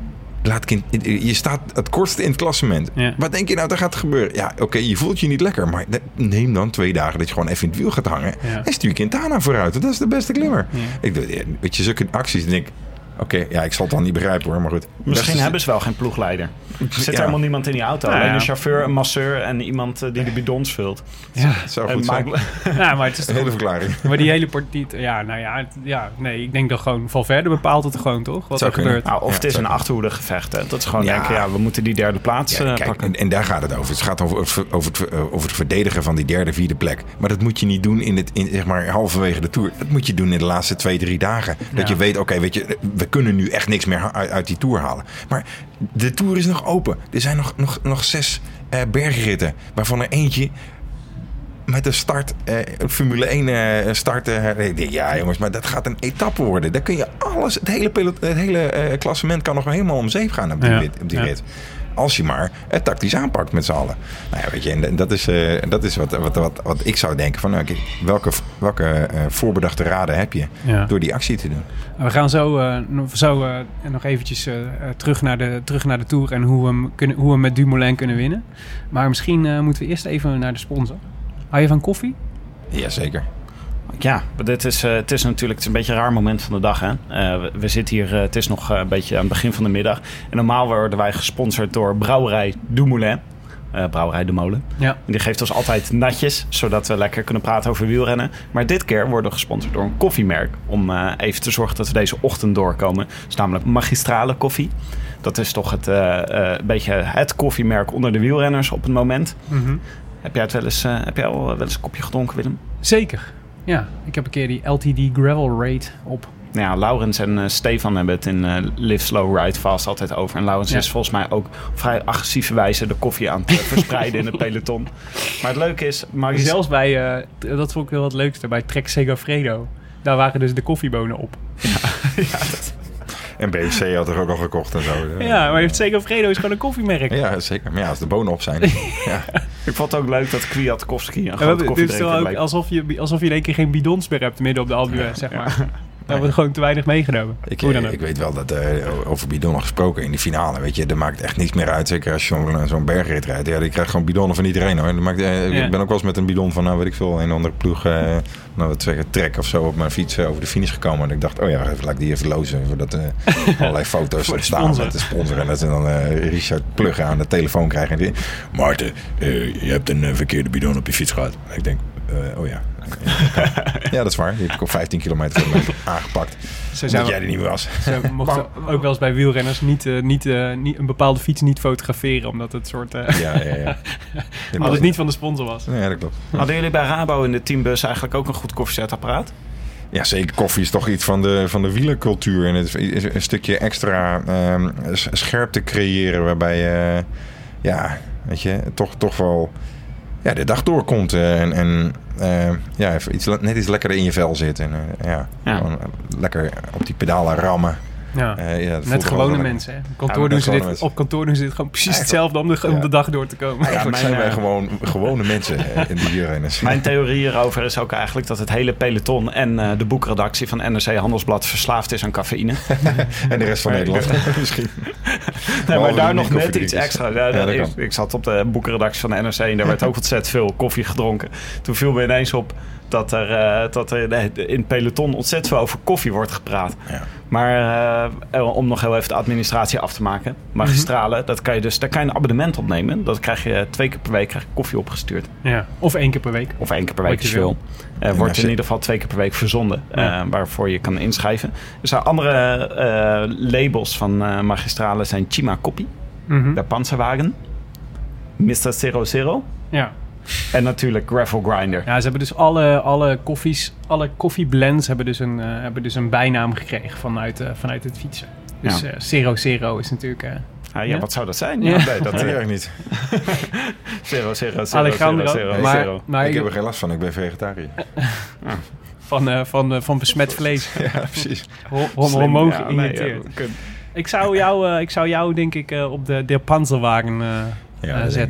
laat kind, je staat het kortste in het klassement. Ja. Wat denk je nou, dat gaat gebeuren? Ja, oké, okay, je voelt je niet lekker. Maar neem dan twee dagen dat je gewoon even in het wiel gaat hangen. Ja. En stuur Quintana vooruit. Dat is de beste klimmer. Ja. Ik, weet je, zulke acties, denk ik... Oké, okay, ja, ik zal het dan niet begrijpen hoor, maar goed. Misschien Best hebben ze wel geen ploegleider. Er zit ja. helemaal niemand in die auto. Alleen ja, ja. een chauffeur, een masseur en iemand uh, die de bidons vult. Ja, dat zou goed zijn. Ja, maar het is een hele verklaring. Maar die hele partij, ja, nou ja, het, ja, nee, ik denk dat gewoon Valverde bepaalt het gewoon, toch? Wat er gebeurt. Nou, of ja, het is een achterhoede gevecht. Hè. Dat is gewoon ja. denken, ja, we moeten die derde plaats ja, uh, kijk, pakken. En, en daar gaat het over. Het gaat over, over, het, over het verdedigen van die derde, vierde plek. Maar dat moet je niet doen in het, in, zeg maar, halverwege de Tour. Dat moet je doen in de laatste twee, drie dagen. Dat ja. je weet, oké, okay, weet je, we kunnen nu echt niks meer uit, uit die Tour halen. Maar de Tour is nog open. Er zijn nog, nog, nog zes uh, bergritten, waarvan er eentje met de start, uh, Formule één uh, starten. Uh, ja, jongens, maar dat gaat een etappe worden. Daar kun je alles, het hele, pelot, het hele uh, klassement kan nog helemaal om zeep gaan op die, ja. rit, op die ja. rit. Als je maar het tactisch aanpakt met z'n allen. Nou ja, weet je, en dat is, uh, dat is wat, wat, wat, wat ik zou denken. Van, okay, welke welke uh, voorbedachte raden heb je ja. door die actie te doen? We gaan zo, uh, zo uh, nog eventjes uh, terug, naar de, terug naar de Tour en hoe we, hem kunnen, hoe we met Dumoulin kunnen winnen. Maar misschien uh, moeten we eerst even naar de sponsor. Hou je van koffie? Jazeker. Ja, dit is, uh, het is natuurlijk het is een beetje een raar moment van de dag. Hè? Uh, we, we zitten hier, uh, het is nog uh, een beetje aan het begin van de middag. En normaal worden wij gesponsord door Brouwerij Dumoulin. Uh, Brouwerij de Molen. Ja. En die geeft ons altijd natjes, zodat we lekker kunnen praten over wielrennen. Maar dit keer worden we gesponsord door een koffiemerk. Om uh, even te zorgen dat we deze ochtend doorkomen. Dat is namelijk Magistrale koffie. Dat is toch het, uh, uh, een beetje het koffiemerk onder de wielrenners op het moment. Mm-hmm. Heb jij het wel eens, uh, heb jij al wel eens een kopje gedronken, Willem? Zeker. Ja, ik heb een keer die L T D Gravel Rate op. Ja, Laurens en uh, Stefan hebben het in uh, Live Slow Ride Fast altijd over. En Laurens ja. is volgens mij ook op vrij agressieve wijze de koffie aan het verspreiden in het peloton. Maar het leuke is... Magis- Zelfs bij, uh, dat vond ik wel het leukste, bij Trek Segafredo. Daar waren dus de koffiebonen op. Ja, ja dat... En B C had er ook al gekocht en zo. Ja, maar Segafredo is gewoon een koffiemerk. Ja, zeker. Maar ja, als de bonen op zijn. Ja. Ik vond het ook leuk dat Kwiatkowski een grote koffiedrinker lijkt. Alsof je, alsof je in één keer geen bidons meer hebt midden op de Alpe d'Huez, zeg maar. Ja. Daar wordt gewoon te weinig meegenomen. Ik, ik weet wel dat uh, over bidonnen gesproken in de finale. Weet je, dat maakt echt niks meer uit. Zeker als je zo'n, zo'n bergrit rijdt. Ja, die krijgt gewoon bidonnen van iedereen hoor. Dat maakt, uh, ja. Ik ben ook wel eens met een bidon van, nou weet ik veel, een andere ploeg, uh, nou wat zeggen, trek of zo op mijn fiets uh, over de finish gekomen. En ik dacht, oh ja, even, laat ik die even lozen. Voordat uh, allerlei foto's staan met de sponsor. En dat ze dan uh, Richard Plugge aan de telefoon krijgen. En die, Maarten, uh, je hebt een uh, verkeerde bidon op je fiets gehad. En ik denk, uh, oh ja. Ja, dat is waar. Die heb ik op vijftien kilometer voor mij aangepakt. Zo omdat jij er niet meer was. Ze mochten ook wel eens bij wielrenners niet, uh, niet, uh, niet een bepaalde fiets niet fotograferen. Omdat het soort... Uh, ja, ja, ja. Als het niet van de sponsor was. Ja, dat klopt. Hadden jullie bij Rabo in de teambus eigenlijk ook een goed koffiezetapparaat? Ja, zeker. Koffie is toch iets van de, van de wielercultuur. En het is een stukje extra um, scherpte creëren. Waarbij je, uh, ja, weet je, toch, toch wel... Ja, de dag doorkomt uh, en, en uh, ja, even iets, net iets lekkerder in je vel zit. En uh, ja, ja. Gewoon lekker op die pedalen rammen. Ja, uh, ja net gewone mensen. Hè? Kantoor ja, doen ze dit, mensen. Op kantoor doen ze dit gewoon precies hetzelfde om de, ja. om de dag door te komen. Eigenlijk ja, mijn, zijn wij gewoon gewone mensen in die wielrenners. Mijn theorie hierover is ook eigenlijk dat het hele peloton en uh, de boekredactie van N R C Handelsblad verslaafd is aan cafeïne. En de rest van Nederland misschien. Nee, maar daar nog net iets extra. Ja, ja, ik, ik zat op de boekredactie van de N R C en daar werd ook ontzettend veel koffie gedronken. Toen viel me ineens op dat er, uh, dat er uh, in het peloton ontzettend veel over koffie wordt gepraat. Ja. Maar uh, om nog heel even de administratie af te maken. Magistrale, mm-hmm. dat kan je dus, daar kan je een abonnement op nemen. Dat krijg je twee keer per week krijg je koffie opgestuurd. Ja, of één keer per week. Of één keer per week is veel. Uh, wordt in ieder geval twee keer per week verzonden. Ja. Uh, waarvoor je kan inschrijven. Er zijn andere uh, labels van uh, Magistrale zijn Cima Koppie. Mm-hmm. De Panzerwagen. mister Zero Zero. Ja. En natuurlijk Gravel Grinder. Ja, ze hebben dus alle, alle koffies, alle koffieblends hebben dus een, uh, hebben dus een bijnaam gekregen vanuit, uh, vanuit het fietsen. Dus ja. uh, Zero Zero is natuurlijk... Uh, ah, ja, ja, wat zou dat zijn? Ja. Ja, nee, dat weet ik eigenlijk niet. Zero, zero, zero, Alejandro, zero, zero, maar, zero. Maar ik heb er geen last van, ik ben vegetariër. ah. Van, uh, van, uh, van besmet vlees. Ja, precies. Hormoon ja, geïnjecteerd. Nee, ja, ik, zou jou, uh, ik zou jou denk ik uh, op de, de Panzerwagen uh, ja, uh, zetten.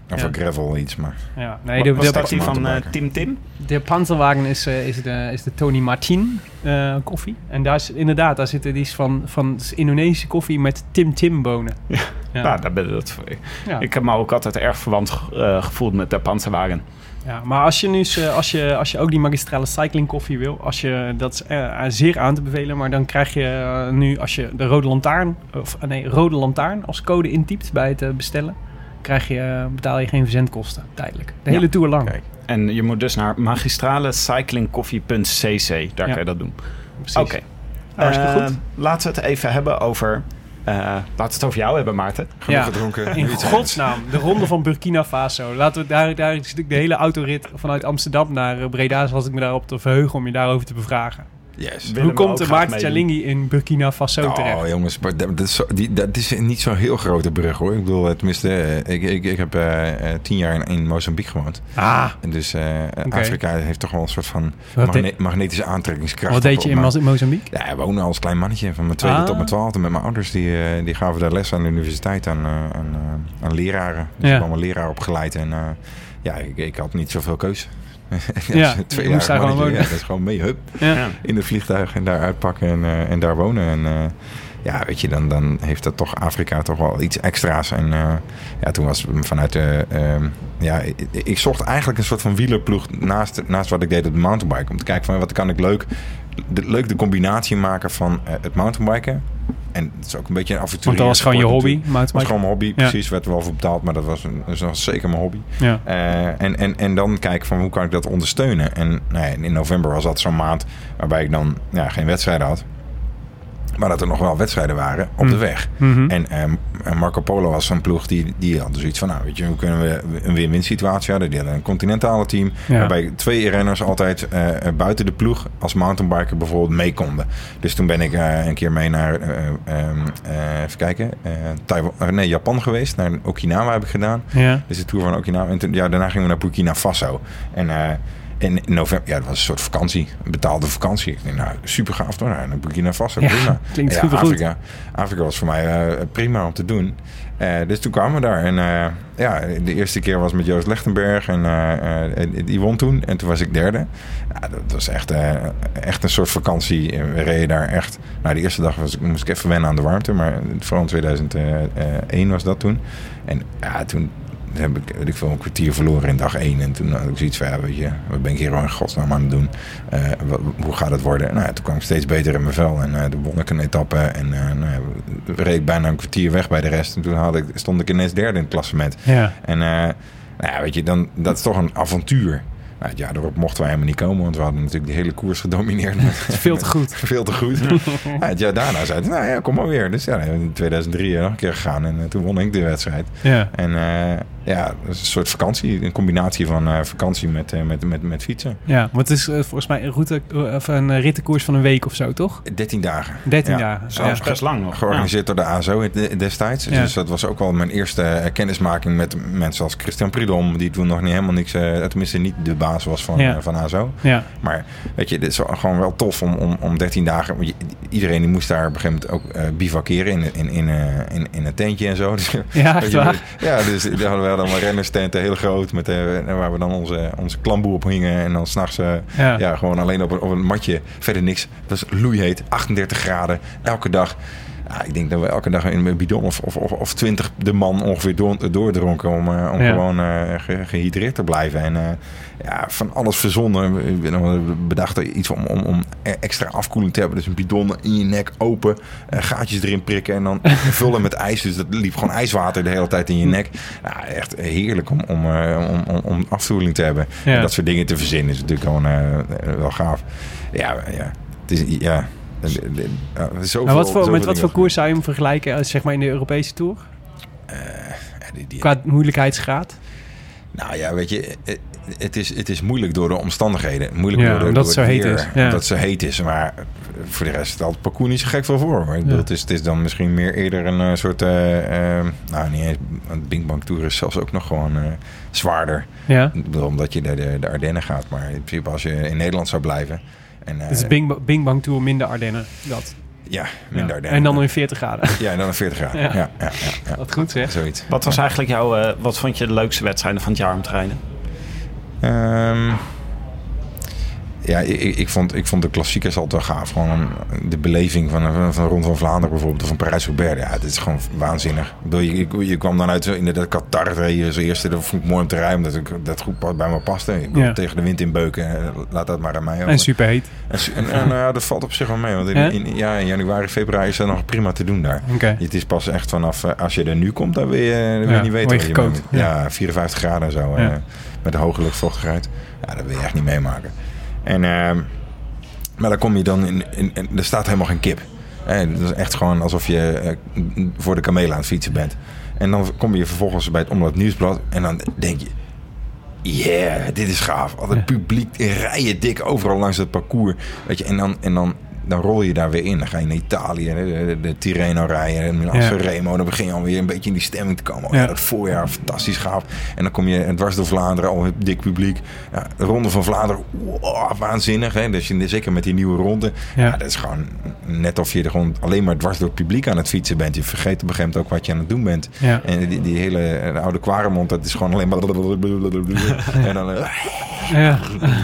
Of Ja. een gravel iets, maar... Ja. Nee, de, Was de, dat die van uh, mountainbiker. Tim Tim? de Panzerwagen is, uh, is, de, is de Tony Martin uh, koffie. En daar is inderdaad, daar zitten die is van, van het is Indonesische koffie met Tim Tim bonen. Ja. Ja. Nou, daar ben ik dat voor. Ja. Ik heb me ook altijd erg verwant uh, gevoeld met de Panzerwagen. Ja, maar als je nu uh, als je, als je ook die magistrale cycling koffie wil, als je, dat is uh, zeer aan te bevelen, maar dan krijg je uh, nu als je de rode lantaarn, of uh, nee, rode lantaarn als code intypt bij het uh, bestellen, krijg je, uh, betaal je geen verzendkosten tijdelijk. De Ja. hele tour lang. Kijk. En je moet dus naar magistralecyclingkoffie punt c c. Daar Ja. kan je dat doen. Precies. Oké. Hartstikke Uh, goed. laten we het even hebben over... Uh, laten we het over jou hebben, Maarten. Genoeg Ja. gedronken. In Iets godsnaam, de ronde van Burkina Faso. Laten we daar, daar is natuurlijk de hele autorit vanuit Amsterdam naar Breda, zoals ik me daarop te verheugen om je daarover te bevragen. Yes. Willen Hoe we komt ook de graag Maarten meedoen. Cialinghi in Burkina Faso terecht? Oh jongens, maar dat, dat, is zo, die, dat is niet zo'n heel grote brug hoor. Ik bedoel, tenminste, eh, ik, ik, ik heb uh, uh, tien jaar in, in Mozambique gewoond. Ah, En dus uh, Oké. Afrika heeft toch wel een soort van Wat magne- deed- magnetische aantrekkingskracht. wat deed op- je op in mij. Moz- Mozambique? Ja, ik woonde als klein mannetje van mijn tweede Ah. tot mijn twaalfde met mijn ouders. Die, uh, die gaven daar les aan de universiteit aan, uh, aan, uh, aan leraren. Dus Ja. ik ben allemaal leraar opgeleid. En uh, ja, ik, ik had niet zoveel keus. Ja, Als je twee moest daar jaar gewoon mannetje, wonen. ja, dat is gewoon mee, hup. Ja. Ja. In het vliegtuig en daar uitpakken en, uh, en daar wonen. En uh, ja, weet je, dan, dan heeft dat toch Afrika toch wel iets extra's. En uh, ja, toen was vanuit de... Uh, ja, ik, ik zocht eigenlijk een soort van wielerploeg naast, naast wat ik deed op de mountainbike. Om te kijken van wat kan ik leuk... De, leuk de combinatie maken van uh, het mountainbiken. En het is ook een beetje een avontuur. Want dat was gewoon je hobby, Dat was mountainbike. gewoon mijn hobby, Ja. precies. Werd er wel voor betaald, maar dat was, een, dat was zeker mijn hobby. Ja. Uh, en, en, en dan kijken van hoe kan ik dat ondersteunen. En nou ja, in november was dat zo'n maand waarbij ik dan ja, geen wedstrijden had. Maar dat er nog wel wedstrijden waren op Mm. de weg. Mhm. En um, Marco Polo was zo'n ploeg die, die had dus iets van... nou, weet je, hoe kunnen we een win-win situatie hadden? Die hadden een continentale team... Ja. waarbij twee renners altijd uh, buiten de ploeg... als mountainbiker bijvoorbeeld mee konden. Dus toen ben ik uh, een keer mee naar... Uh, um, uh, even kijken... Uh, Taiwan, uh, nee, Japan geweest. Naar Okinawa heb ik gedaan. Ja. Dus de tour van Okinawa. En toen, ja, daarna gingen we naar Burkina Faso. En... Uh, in november, ja, dat was een soort vakantie, een betaalde vakantie. Ik denk, nou, super gaaf toch? Nou, naar Burkina Faso, Ja, prima. klinkt ja, supergoed. Afrika, Afrika was voor mij uh, prima om te doen. Uh, dus toen kwamen we daar. En uh, ja, de eerste keer was met Joost Lechtenberg. En uh, uh, die won toen. En toen was ik derde. Ja, dat was echt, uh, echt een soort vakantie. We reden daar echt... Nou, de eerste dag was, moest ik even wennen aan de warmte. Maar vooral in tweeduizend één was dat toen. En ja, toen... heb ik, weet ik veel, een kwartier verloren in dag één. En toen had ik zoiets van, ja, weet je, wat ben ik hier in godsnaam aan het doen? Uh, wat, hoe gaat het worden? Nou, toen kwam ik steeds beter in mijn vel. En uh, toen won ik een etappe. En uh, nou, reed ik bijna een kwartier weg bij de rest. En toen had ik, stond ik ineens derde in het klassement. Ja. En uh, nou ja, weet je, dan, dat is toch een avontuur. Nou, het jaar daarop mochten wij helemaal niet komen, want we hadden natuurlijk de hele koers gedomineerd. Met, Veel te goed. veel te goed. Ja, het jaar daarna zei hij, nou ja, kom maar weer. Dus ja, in tweeduizend drie nog een keer gegaan en uh, toen won ik de wedstrijd. Ja. En uh, ja, dat is een soort vakantie, een combinatie van uh, vakantie met, uh, met, met, met fietsen. Ja, want het is uh, volgens mij een, route, uh, of een uh, rittenkoers van een week of zo, toch? dertien dagen. dertien Ja. dagen. Zo, dat is best lang nog. Georganiseerd door de A S O destijds. Ja. Dus dat was ook wel mijn eerste uh, kennismaking met mensen als Christian Prudhomme, die toen nog niet helemaal niks, uh, tenminste niet de baas was van, Ja. uh, van A S O. Ja. Maar weet je, dit is gewoon wel tof om, om, om dertien dagen... Iedereen die moest daar op een gegeven moment ook uh, bivakeren in, in, in, uh, in, in een tentje en zo. Dus, Ja, echt weet je, waar? ja, dus daar hadden we allemaal rennerstenten, heel groot, met, uh, waar we dan onze, onze klamboe op hingen. En dan s'nachts uh, Ja. ja, gewoon alleen op een, op een matje, verder niks. Dat was loeiheet, achtendertig graden, elke dag. Ja, ik denk dat we elke dag in een bidon of, of, of, of twintig de man ongeveer door, doordronken om, uh, om Ja. gewoon uh, ge, gehydreerd te blijven. En uh, ja, van alles verzonnen. We bedachten iets om, om, om extra afkoeling te hebben. Dus een bidon in je nek open, uh, gaatjes erin prikken en dan vullen met ijs. Dus dat liep gewoon ijswater de hele tijd in je nek. Ja, echt heerlijk om, om, uh, om, om, om afkoeling te hebben. Ja. En dat soort dingen te verzinnen is natuurlijk gewoon uh, wel gaaf. Ja, ja. Het is... Ja. Ja, zoveel, Maar wat voor, met wat dingen. voor koers zou je hem vergelijken, uh, zeg maar in de Europese Tour? Uh, ja, die, die, Qua moeilijkheidsgraad? Nou ja, weet je, het is, het is moeilijk door de omstandigheden. Moeilijk Ja, door, de, omdat door het zo het heet weer, is. Ja. Omdat het zo heet is. Maar voor de rest stelt het parcours niet zo gek veel voor. Maar ik bedoel, Ja. het, is, het is dan misschien meer eerder een uh, soort... Uh, uh, nou, niet eens. Een Bing Bang Tour is zelfs ook nog gewoon uh, zwaarder. Ja. Ik bedoel, omdat je de, de, de Ardennen gaat. Maar in principe als je in Nederland zou blijven... En, uh, Het is Bing, Bing Bang Tour minder Ardennen. Dat. Ja, minder. Ja. En dan in veertig graden. Ja, en dan in veertig graden. Ja, ja, ja, ja, ja. Wat goed zeg. Zoiets. Wat was eigenlijk jouw... Uh, wat vond je de leukste wedstrijden van het jaar om te rijden? Um, ja, ik, ik, vond, ik vond de klassiekers altijd wel gaaf. Gewoon de beleving van, van, van Ronde van Vlaanderen bijvoorbeeld. Of van Parijs-Roubaix. Ja, dit is gewoon waanzinnig. Je, je, je kwam dan uit inderdaad Qatar. Reed als eerste. Dat vond ik mooi om te rijden. Omdat ik, dat goed bij me paste. Ik ja. tegen de wind in beuken. Laat dat maar aan mij over. En superheet. En, en, en nou ja, dat valt op zich wel mee. Want in, in, ja, in januari, februari is dat nog prima te doen daar. Okay. Het is pas echt vanaf... Als je er nu komt, dan wil je, dan wil je ja, niet weten. Je gekookt. Je ja. ja, vierenvijftig graden en zo. Ja. Uh, met de hoge luchtvochtigheid. Ja, dat wil je echt niet meemaken. En, uh, maar dan kom je dan in, in, in... Er staat helemaal geen kip. Eh, dat is echt gewoon alsof je uh, voor de kamelen aan het fietsen bent. En dan kom je vervolgens bij het Omloop Nieuwsblad. En dan denk je... Yeah, dit is gaaf. Al het ja. publiek rijen dik overal langs het parcours. Weet je, en dan... En dan Dan rol je daar weer in. Dan ga je naar Italië, de, de Tirreno rijden. En als ja. Remo, dan begin je alweer een beetje in die stemming te komen. Oh, ja. Ja, dat voorjaar, fantastisch gaaf. En dan kom je dwars door Vlaanderen, al een dik publiek. Ja, de Ronde van Vlaanderen, wow, waanzinnig. Hè? Dus je, zeker met die nieuwe ronde. Ja. Ja, dat is gewoon net of je er gewoon alleen maar dwars door het publiek aan het fietsen bent. Je vergeet op een gegeven moment ook wat je aan het doen bent. Ja. En die, die hele de oude Quaremont, dat is gewoon alleen maar... En dan... Ja.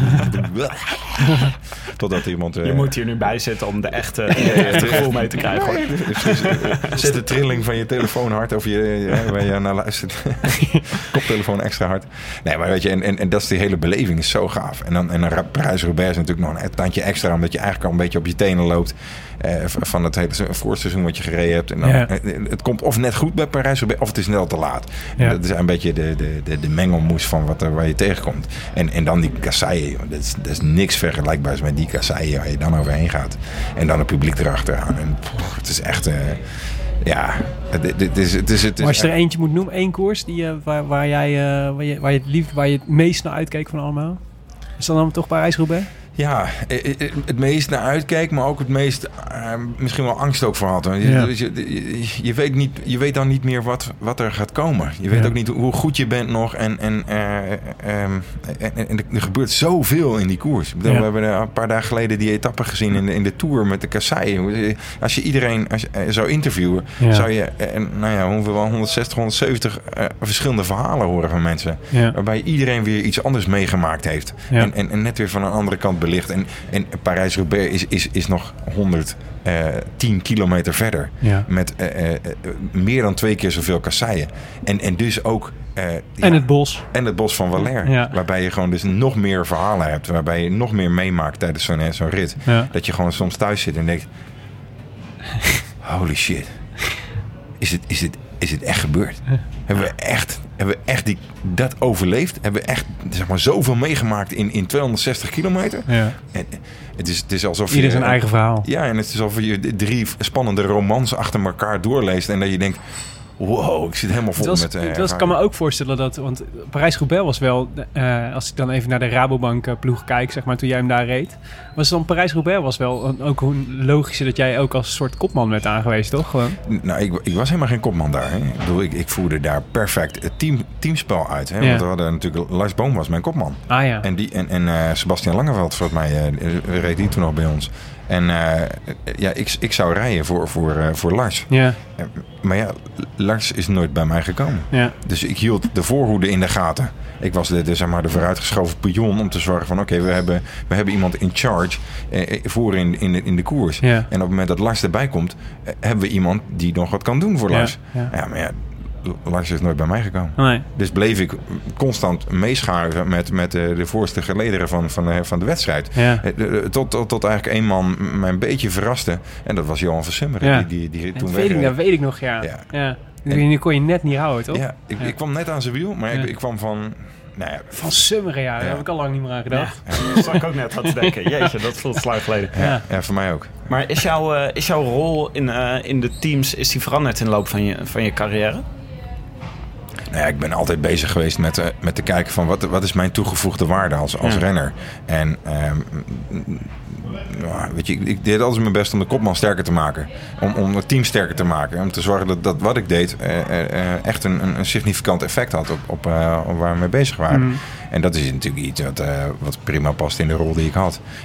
Totdat iemand... Je uh, moet hier nu bij zitten om de echte, echte gevoel mee te krijgen. Nee, dus, dus, zet de trilling van je telefoon hard of je, ja, waar je naar luistert. Koptelefoon extra hard. Nee, maar weet je, en, en, en dat is die hele beleving is zo gaaf. En dan, en dan Parijs-Roubaix is natuurlijk nog een tandje extra, omdat je eigenlijk al een beetje op je tenen loopt. Uh, van het hele voorseizoen wat je gereden hebt. En dan, ja. Het komt of net goed bij Parijs-Roubaix of het is net al te laat. Ja. Dat is een beetje de, de, de, de mengelmoes van wat er, waar je tegenkomt. En, en dan die kasseien. Dat is, dat is niks vergelijkbaars met die kasseien waar je dan overheen gaat. En dan het publiek erachteraan. En pff, het is echt... Uh, ja, het, het, is, het, is, het is... Maar als je er eentje moet noemen, één koers die, uh, waar, waar, jij, uh, waar, je, waar, je het liefst, waar je het meest naar uitkeek van allemaal? Is dat dan toch Parijs-Roubaix? Ja, het meest naar uitkijk, maar ook het meest uh, misschien wel angst ook voor had. Je, ja. je, je, je, weet niet, je weet dan niet meer wat, wat er gaat komen. Je weet ja. ook niet hoe goed je bent nog. En, en, uh, um, en, en er gebeurt zoveel in die koers. Bedoel, ja. We hebben een paar dagen geleden die etappe gezien in de, in de Tour met de kasseien. Als je iedereen als je, uh, zou interviewen, ja. zou je uh, nou ja, hoeveel, honderdzestig, honderdzeventig uh, verschillende verhalen horen van mensen. Ja. Waarbij iedereen weer iets anders meegemaakt heeft. Ja. En, en, en net weer van een andere kant belicht. En, en Parijs-Roubaix is, is, is nog honderdtien kilometer verder. Ja. Met uh, uh, meer dan twee keer zoveel kasseien. En, en dus ook... Uh, en ja, het bos. En het bos van Valère. Ja. Waarbij je gewoon dus nog meer verhalen hebt. Waarbij je nog meer meemaakt tijdens zo'n, zo'n rit. Ja. Dat je gewoon soms thuis zit en denkt... Holy shit. Is het, is het, is het echt gebeurd? Ja. Hebben we echt... Hebben we echt die, dat overleefd? Hebben we echt zeg maar, zoveel meegemaakt in, in tweehonderdzestig kilometer? Ja. En het, is, het is alsof je... Ieder zijn eigen verhaal. Ja, en het is alsof je drie spannende romans achter elkaar doorleest. En dat je denkt... Wow, ik zit helemaal vol was, met... Uh, ik kan me ook voorstellen dat... Want Parijs-Roubaix was wel... Uh, als ik dan even naar de Rabobank uh, ploeg kijk, zeg maar, toen jij hem daar reed. Was dan Parijs-Roubaix was wel ook een logische dat jij ook als soort kopman werd aangewezen, toch? Gewoon. Nou, ik, ik was helemaal geen kopman daar. Hè. Ik bedoel, ik, ik voerde daar perfect het team, teamspel uit. Hè. Ja. Want we hadden natuurlijk... Lars Boom was mijn kopman. Ah ja. En, die, en, en uh, Sebastian Langeveld, volgens mij, uh, reed die toen nog bij ons. En uh, ja, ik, ik zou rijden voor, voor, uh, voor Lars. Ja. Uh, maar ja, Lars is nooit bij mij gekomen. Ja. Dus ik hield de voorhoede in de gaten. Ik was de, de, zeg maar, de vooruitgeschoven pion om te zorgen van... oké, okay, we, hebben, we hebben iemand in charge uh, voor in, in, de, in de koers. Ja. En op het moment dat Lars erbij komt... Uh, hebben we iemand die nog wat kan doen voor Lars. Ja, ja. ja maar ja... Lars is nooit bij mij gekomen. Nee. Dus bleef ik constant meeschuiven met, met de, de voorste gelederen van, van, de, van de wedstrijd. Ja. Tot, tot, tot eigenlijk één man mij een beetje verraste. En dat was Johan van Summeren. Ja. Die, die, die toen weet ik, dat weet ik nog, ja. ja. ja. En, die kon je net niet houden, toch? Ja, ik, ja. ik kwam net aan zijn wiel, maar ja. ik, ik kwam van... Nou ja, van Summeren, ja. Daar ja. heb ik al lang niet meer aan gedacht. Ja. Ja. Dat zag ik ook net aan te denken. Jeetje, dat voelt sluit geleden. Ja. Ja. ja, voor mij ook. Maar is, jouw, uh, is jouw rol in, uh, in de teams is die veranderd in de loop van je, van je carrière? Nou ja, ik ben altijd bezig geweest met, uh, met te kijken van wat, wat is mijn toegevoegde waarde als, als ja. renner. En um, nou, weet je, ik, ik deed altijd mijn best om de kopman sterker te maken. Om, om het team sterker te maken. Om te zorgen dat, dat wat ik deed uh, uh, echt een, een significant effect had op, op, uh, op waar we mee bezig waren. Mm. En dat is natuurlijk iets wat, uh, wat prima past in de rol die ik had. En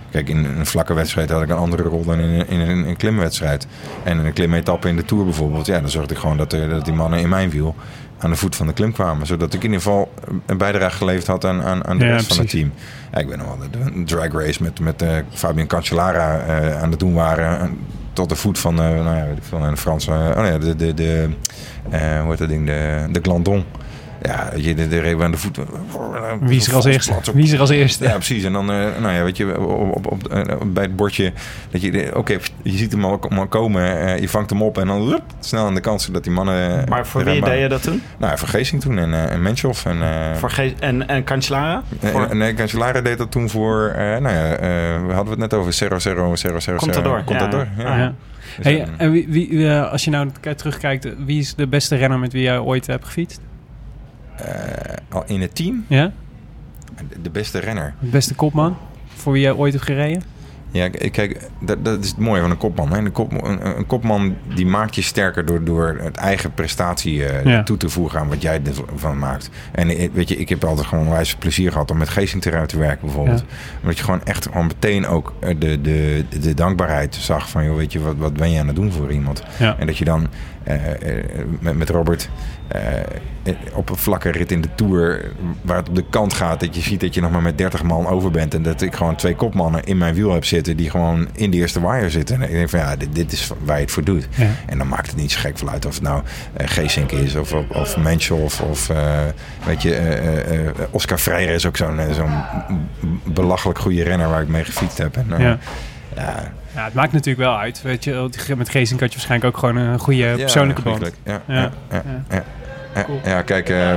Kijk, in een vlakke wedstrijd had ik een andere rol dan in een, in een, een klimwedstrijd. En in een klimetappe in de Tour bijvoorbeeld, ja, dan zorgde ik gewoon dat, er, dat die mannen in mijn wiel aan de voet van de klim kwamen. Zodat ik in ieder geval een bijdrage geleverd had aan, aan, aan de Ja, rest precies. van het team. Ja, ik weet nog wel, de, de drag race met, met uh, Fabian Cancellara uh, aan het doen waren. Uh, tot de voet van, uh, nou ja, weet ik veel, een Franse, uh, oh ja, de, de, de uh, hoe heet dat ding, de, de Glandon. Ja, je de, de reed aan de voet. Wie is er als eerste? Wie is er als eerste? Ja, precies. En dan, uh, nou ja, weet je, op, op, op, uh, bij het bordje, dat je, oké, okay, je ziet hem al, al komen, uh, je vangt hem op en dan rup, snel aan de kant, zodat die mannen... Maar voor wie deed je dat toen? Nou, voor Geesing toen en, uh, en Menschhoff. En, uh, voor Ge- en, en Cancellara? Voor... En, nee, Cancellara deed dat toen voor, uh, nou ja, uh, we hadden het net over Cerro, Cerro, Cerro, Cerro. Contador. Contador, ja. ja. ja. Dus hey, en wie, wie, uh, als je nou terugkijkt, wie is de beste renner met wie jij ooit hebt gefietst? Uh, al in het team? Ja. De beste renner. De beste kopman voor wie jij ooit hebt gereden? Ja, kijk, dat, dat is het mooie van een kopman. Hè? Een, kop, een, een kopman die maakt je sterker door, door het eigen prestatie uh, ja. toe te voegen aan wat jij ervan maakt. En weet je, ik heb altijd gewoon wijs plezier gehad om met Geesing te, te werken bijvoorbeeld. Ja. Omdat je gewoon echt gewoon meteen ook de, de, de dankbaarheid zag van, joh, weet je, wat, wat ben je aan het doen voor iemand? Ja. En dat je dan uh, met, met Robert uh, op een vlakke rit in de Tour, waar het op de kant gaat, dat je ziet dat je nog maar met dertig man over bent en dat ik gewoon twee kopmannen in mijn wiel heb zitten die gewoon in de eerste wire zitten. En ik denk van ja, dit, dit is waar je het voor doet. Ja. En dan maakt het niet zo gek veel uit of het nou uh, Geesink is of, of, of Menschhoff of uh, weet je, uh, uh, Oscar Freire is ook zo'n, uh, zo'n belachelijk goede renner waar ik mee gefietst heb. En, uh, ja. Ja. Ja, het maakt natuurlijk wel uit. Weet je, met Geesink had je waarschijnlijk ook gewoon een goede ja, persoonlijke band. Ja, ja, ja, ja, ja, ja, cool. ja, kijk. Uh,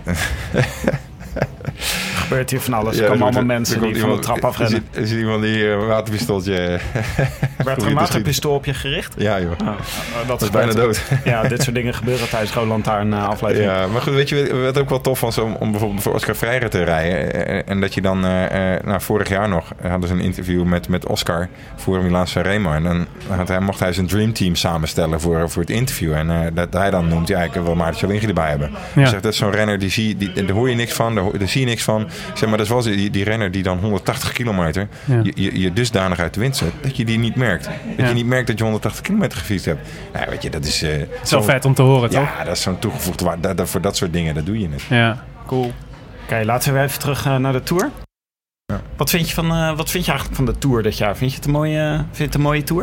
Er gebeurt hier van alles. Er ja, komen allemaal mensen die iemand, van de trap afrennen. Er zit iemand die een uh, waterpistooltje... Werd er een waterpistool op je gericht? Ja, joh. Oh, oh, dat, dat is bijna dood. Ja, dit soort dingen gebeuren tijdens Roland Lantaarn uh, aflevering. Ja, maar goed, weet je wat ook wel tof was om, om bijvoorbeeld voor Oscar Freire te rijden. En dat je dan... Uh, nou, vorig jaar nog hadden ze een interview met, met Oscar voor Milaan Sanremo. En dan had hij, mocht hij zijn dreamteam samenstellen voor, voor het interview. En uh, dat hij dan noemt, ja, ik wil Maarten Cialinghi erbij hebben. Ja. Zegt, dat is zo'n renner, die zie, die, daar hoor je niks van, daar, daar zie je niks van. Zeg maar, dat is wel die, die renner die dan honderdtachtig kilometer ja. je, je, je dusdanig uit de wind zet, dat je die niet merkt. Dat ja. je niet merkt dat je honderdtachtig kilometer gefietst hebt. Nou, weet je, dat is... Uh, het is wel vet om te horen, ja, toch? Ja, dat is zo'n toegevoegde waarde. Dat, dat, voor dat soort dingen, dat doe je het. Ja, cool. Oké, okay, laten we weer even terug uh, naar de Tour. Ja. Wat, vind je van, uh, wat vind je eigenlijk van de Tour dit jaar? Vind je het een mooie, uh, vind je het een mooie Tour?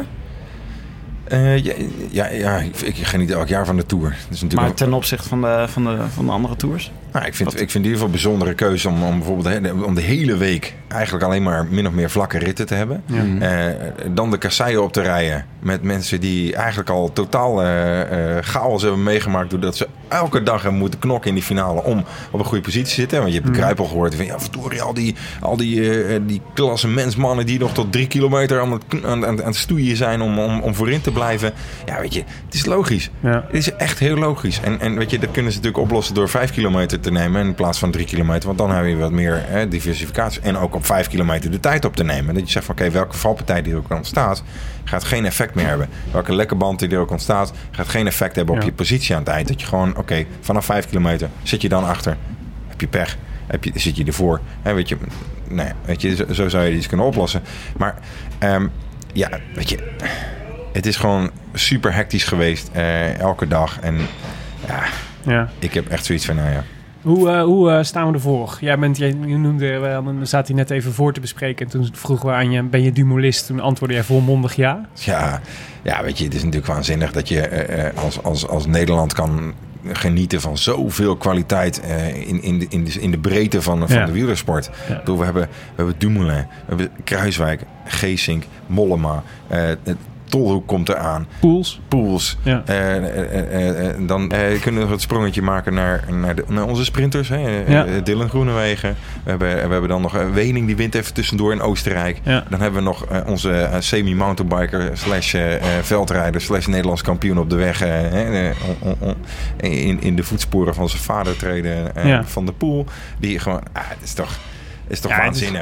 Uh, ja, ja, ja, ik, ik geniet elk jaar van de Tour. Dus natuurlijk maar ten opzichte van de, van de, van de andere Tours? Nou, ik, vind, ik vind in ieder geval een bijzondere keuze om, om bijvoorbeeld de, om de hele week eigenlijk alleen maar min of meer vlakke ritten te hebben. Ja. Uh, dan de kasseien op te rijden met mensen die eigenlijk al totaal uh, uh, chaos hebben meegemaakt doordat ze elke dag hebben moeten knokken in die finale om op een goede positie te zitten. Want je hebt de Kruijp al gehoord van ja, verdorie, al die, al die, uh, die klasse mensmannen die nog tot drie kilometer aan het, aan, aan, aan het stoeien zijn om, om, om voorin te blijven. Ja, weet je, het is logisch. Ja. Het is echt heel logisch. En, en weet je, dat kunnen ze natuurlijk oplossen door vijf kilometer te nemen in plaats van drie kilometer. Want dan heb je wat meer hè, diversificatie. En ook op vijf kilometer de tijd op te nemen. Dat je zegt van oké, okay, welke valpartij die er ook ontstaat, gaat geen effect meer hebben. Welke lekke band die er ook ontstaat, gaat geen effect hebben op ja. je positie aan het eind. Dat je gewoon, oké, okay, vanaf vijf kilometer zit je dan achter. Heb je pech. Heb je, zit je ervoor. Hè, weet je, nee, weet je, zo, zo zou je iets kunnen oplossen. Maar um, ja, weet je, het is gewoon super hectisch geweest. Uh, elke dag. En ja, ja, ik heb echt zoiets van, nou ja. Hoe, uh, hoe uh, staan we ervoor? Jij bent, jij, je noemde, uh, dan zat hij net even voor te bespreken. En toen vroegen we aan je, ben je dumolist? Toen antwoordde jij volmondig ja. Ja, ja, weet je, het is natuurlijk waanzinnig dat je uh, als, als, als Nederland kan genieten van zoveel kwaliteit uh, in, in, de, in, de, in de breedte van, van ja. de wielersport. Ja. Door, we hebben, we hebben Dumoulin, we hebben Kruijswijk, Geesink, Mollema, uh, Tolhoek komt eraan. Poels. Poels. Ja. Uh, uh, uh, uh, dan uh, kunnen we het sprongetje maken naar, naar, de, naar onze sprinters. Hè? Ja. Uh, Dylan Groenewegen. We hebben, we hebben dan nog uh, Wening, die wint even tussendoor in Oostenrijk. Ja. Dan hebben we nog uh, onze uh, semi-mountainbiker slash uh, veldrijder slash Nederlands kampioen op de weg. Uh, uh, on, on, in, in de voetsporen van zijn vader treden. Uh, ja. Van der Poel. Die gewoon, ah, het is toch, het is toch ja, waanzinnig.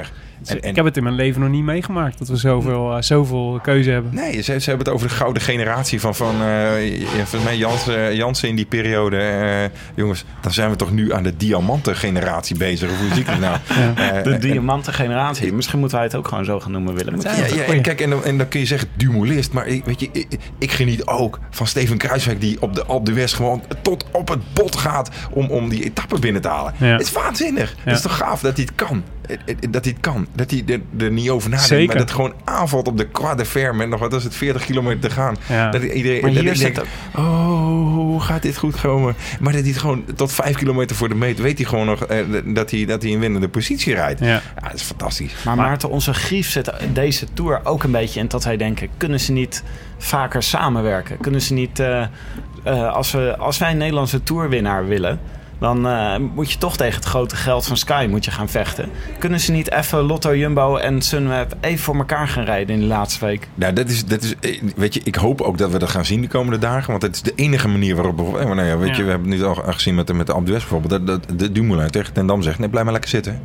En, en, ik heb het in mijn leven nog niet meegemaakt dat we zoveel, uh, zoveel keuze hebben. Nee, ze, ze hebben het over de gouden generatie van, van uh, ja, volgens mij Jansen, Jansen in die periode. Uh, jongens, dan zijn we toch nu aan de diamanten generatie bezig. Of hoe zie ik het nou? Ja. Uh, de diamanten generatie. Misschien moeten wij het ook gewoon zo gaan noemen, Willem. Ja, ja, en kijk, en dan, en dan kun je zeggen dumolist. Maar ik, weet je, ik, ik geniet ook van Steven Kruijswijk die op de Alpe d'Huez gewoon tot op het bot gaat om, om die etappe binnen te halen. Ja. Het is waanzinnig. Ja. Het is toch gaaf dat hij het kan. Dat hij het kan. Dat hij er, er niet over nadenkt. Zeker. Maar dat het gewoon aanvalt op de Croix de Fer met nog wat is het, veertig kilometer te gaan. Ja. Dat iedereen maar hier dat denkt, ook... oh, hoe gaat dit goed komen? Maar dat hij het gewoon tot vijf kilometer voor de meet weet hij gewoon nog eh, dat hij dat hij een winnende positie rijdt. Ja. Ja, dat is fantastisch. Maar Maarten, onze grief zit deze Tour ook een beetje in dat wij denken, kunnen ze niet vaker samenwerken? Kunnen ze niet, uh, uh, als, we, als wij een Nederlandse Tourwinnaar willen, dan uh, moet je toch tegen het grote geld van Sky moet je gaan vechten. Kunnen ze niet even Lotto, Jumbo en Sunweb even voor elkaar gaan rijden in de laatste week? Nou, dat is, dat is, weet je, ik hoop ook dat we dat gaan zien de komende dagen. Want het is de enige manier waarop... Eh, nou ja, weet ja. je, we hebben het nu al gezien met, met de Alpe d'Huez bijvoorbeeld. Dat, dat de Dumoulin tegen Ten Dam zegt, nee, blijf maar lekker zitten.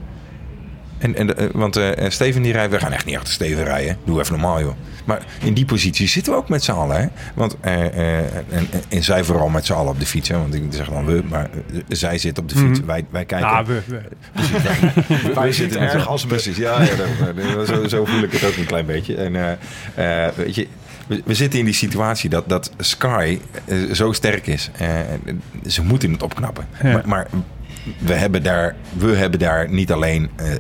En, en, want uh, Steven die rijdt, we gaan echt niet achter Steven rijden. Doe even normaal, joh. Maar in die positie zitten we ook met z'n allen. Hè? Want, uh, uh, en, en zij vooral met z'n allen op de fiets. Hè? Want ik zeg dan we, maar uh, zij zit op de fiets. Mm-hmm. Wij, wij kijken. Ja, we. we. Precies, wij, wij, wij zitten erg als we. Precies, ja, ja dat, zo, zo voel ik het ook een klein beetje. En uh, uh, weet je, we, we zitten in die situatie dat, dat Sky uh, zo sterk is. Uh, ze moeten het opknappen. Ja. Maar, maar We hebben, daar, we hebben daar niet alleen uh, uh,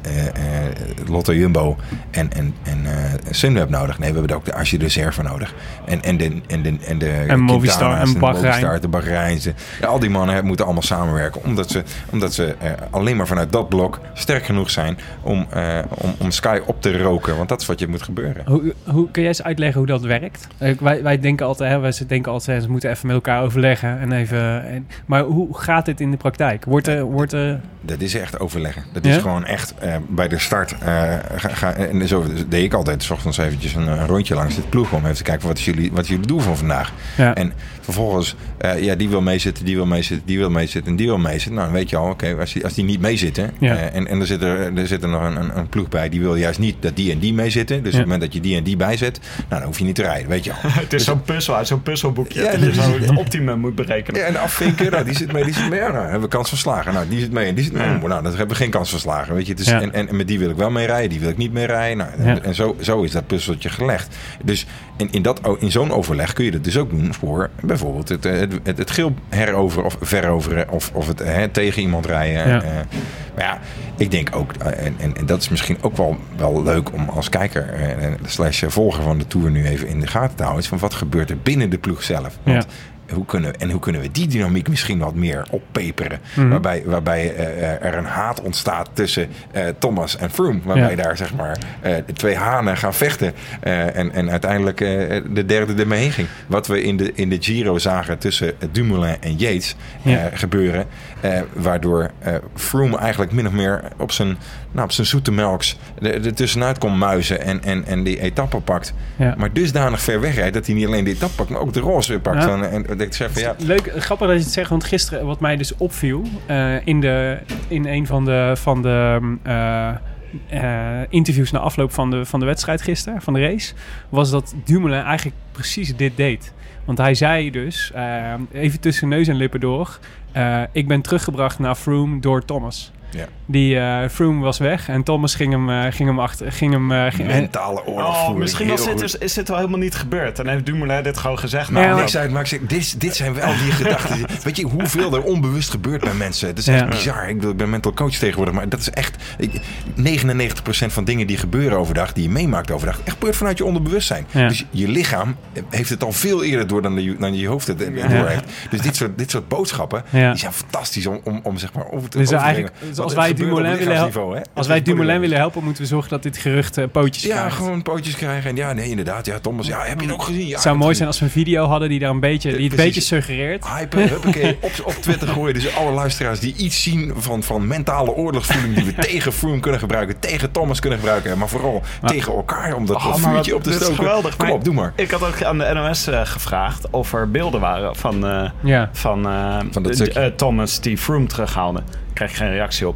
uh, Lotto Jumbo en, en, en uh, Sunweb nodig. Nee, we hebben ook de Arche Reserve nodig. En, en de, en de, en de en Movistar en Bahrein. De Bahreijnse. Ja, al die mannen moeten allemaal samenwerken. Omdat ze, omdat ze uh, alleen maar vanuit dat blok sterk genoeg zijn om, uh, om, om Sky op te roken. Want dat is wat je moet gebeuren. Hoe, hoe, kun jij eens uitleggen hoe dat werkt? Uh, wij, wij denken altijd, hè, wij denken altijd, ze moeten even met elkaar overleggen. En even, en, maar hoe gaat dit in de praktijk? Wordt er... Wordt er... Dat is echt overleggen. Dat is ja? gewoon echt uh, bij de start. Uh, ga, ga, en zo deed ik altijd 's ochtends eventjes een, een rondje langs dit ploeg om even te kijken wat is jullie, wat is jullie doel van vandaag. Ja. En vervolgens, uh, ja, die wil meezitten, die wil meezitten, die wil meezitten en die wil meezitten. Nou, dan weet je al, oké, okay, als, die, als die niet meezitten. Ja. Uh, en, en er zit er, er zit er nog een, een, een ploeg bij die wil juist niet dat die en die meezitten. Dus ja. op het moment dat je die en die bijzet, nou, dan hoef je niet te rijden, weet je al. Het is dus zo'n puzzel uit zo'n puzzelboekje. Ja, dat je zo het optimum moet berekenen. Ja, en afvinken, nou, die zit mee, die zit mee. Ja, nou, hebben we kans van slagen. Nou, die zit mee en die zit mee. Ja. Nou, dan hebben we geen kans van slagen, weet je. Het is, ja. en, en met die wil ik wel mee rijden, die wil ik niet mee rijden. Nou, ja. En, en zo, zo is dat puzzeltje gelegd. Dus in, in, dat, in zo'n overleg kun je dat dus ook doen voor bijvoorbeeld het, het, het, het geel heroveren of veroveren of, of het hè, tegen iemand rijden. Ja. Uh, maar ja, ik denk ook, uh, en, en, en dat is misschien ook wel, wel leuk om als kijker uh, slash volger van de Tour nu even in de gaten te houden, is van wat gebeurt er binnen de ploeg zelf. Want ja. Hoe kunnen, en hoe kunnen we die dynamiek misschien wat meer oppeperen? Mm-hmm. Waarbij, waarbij uh, er een haat ontstaat tussen uh, Thomas en Froome. Waarbij ja. daar zeg maar uh, de twee hanen gaan vechten. Uh, en, en uiteindelijk uh, de derde ermee heen ging. Wat we in de, in de Giro zagen tussen Dumoulin en Yates uh, ja. gebeuren. Uh, waardoor uh, Froome eigenlijk min of meer op zijn, nou, op zijn zoete melks er tussenuit kon muizen. En, en, en die etappe pakt. Ja. Maar dusdanig ver wegrijdt dat hij niet alleen de etappe pakt, maar ook de roze pakt. Ja. En, en, Ik zeg van, ja. Leuk, grappig dat je het zegt, want gisteren wat mij dus opviel uh, in, de, in een van de, van de uh, uh, interviews na afloop van de, van de wedstrijd gisteren, van de race, was dat Dumoulin eigenlijk precies dit deed. Want hij zei dus, uh, even tussen neus en lippen door, uh, ik ben teruggebracht naar Froome door Thomas. Ja. Die uh, Froome was weg en Thomas ging hem, uh, ging hem achter. Ging hem, uh, ging, Mentale oorlogvoering. Oh, misschien was dit dus, is dit wel helemaal niet gebeurd. Dan heeft Dumoulin dit gewoon gezegd. Maar nou, niks uit, maar ik zeg, dit, dit zijn wel die gedachten. Weet je hoeveel er onbewust gebeurt bij mensen? Dat is echt ja. bizar. Ik, ik ben mental coach tegenwoordig, maar dat is echt ik, negenennegentig procent van dingen die gebeuren overdag, die je meemaakt overdag, echt gebeurt vanuit je onderbewustzijn. Ja. Dus je lichaam heeft het al veel eerder door dan, de, dan je hoofd het ja. door heeft. Dus dit soort, dit soort boodschappen, ja. die zijn fantastisch om, om, om zeg maar over te dus overbrengen. Dus als wij Dumoulin willen helpen, als wij Dumoulin willen helpen, moeten we zorgen dat dit gerucht uh, pootjes ja, krijgt. Ja, gewoon pootjes krijgen. En ja, nee, inderdaad. Ja, Thomas, ja, heb je het ook gezien? Ja, het zou mooi zijn als we een video hadden die daar een beetje, die het een beetje suggereert. Hypen, huppakee, op, op Twitter gooien. Dus alle luisteraars die iets zien van, van mentale oorlogsvoering die we tegen Froome kunnen gebruiken, tegen Thomas kunnen gebruiken, maar vooral maar, tegen elkaar om dat oh, vuurtje op te stoken. Dat is geweldig. Kom op, doe maar. Ik had ook aan de N O S uh, gevraagd of er beelden waren van, uh, ja. van, uh, van uh, Thomas die Froome terughaalde. Daar krijg ik geen reactie op.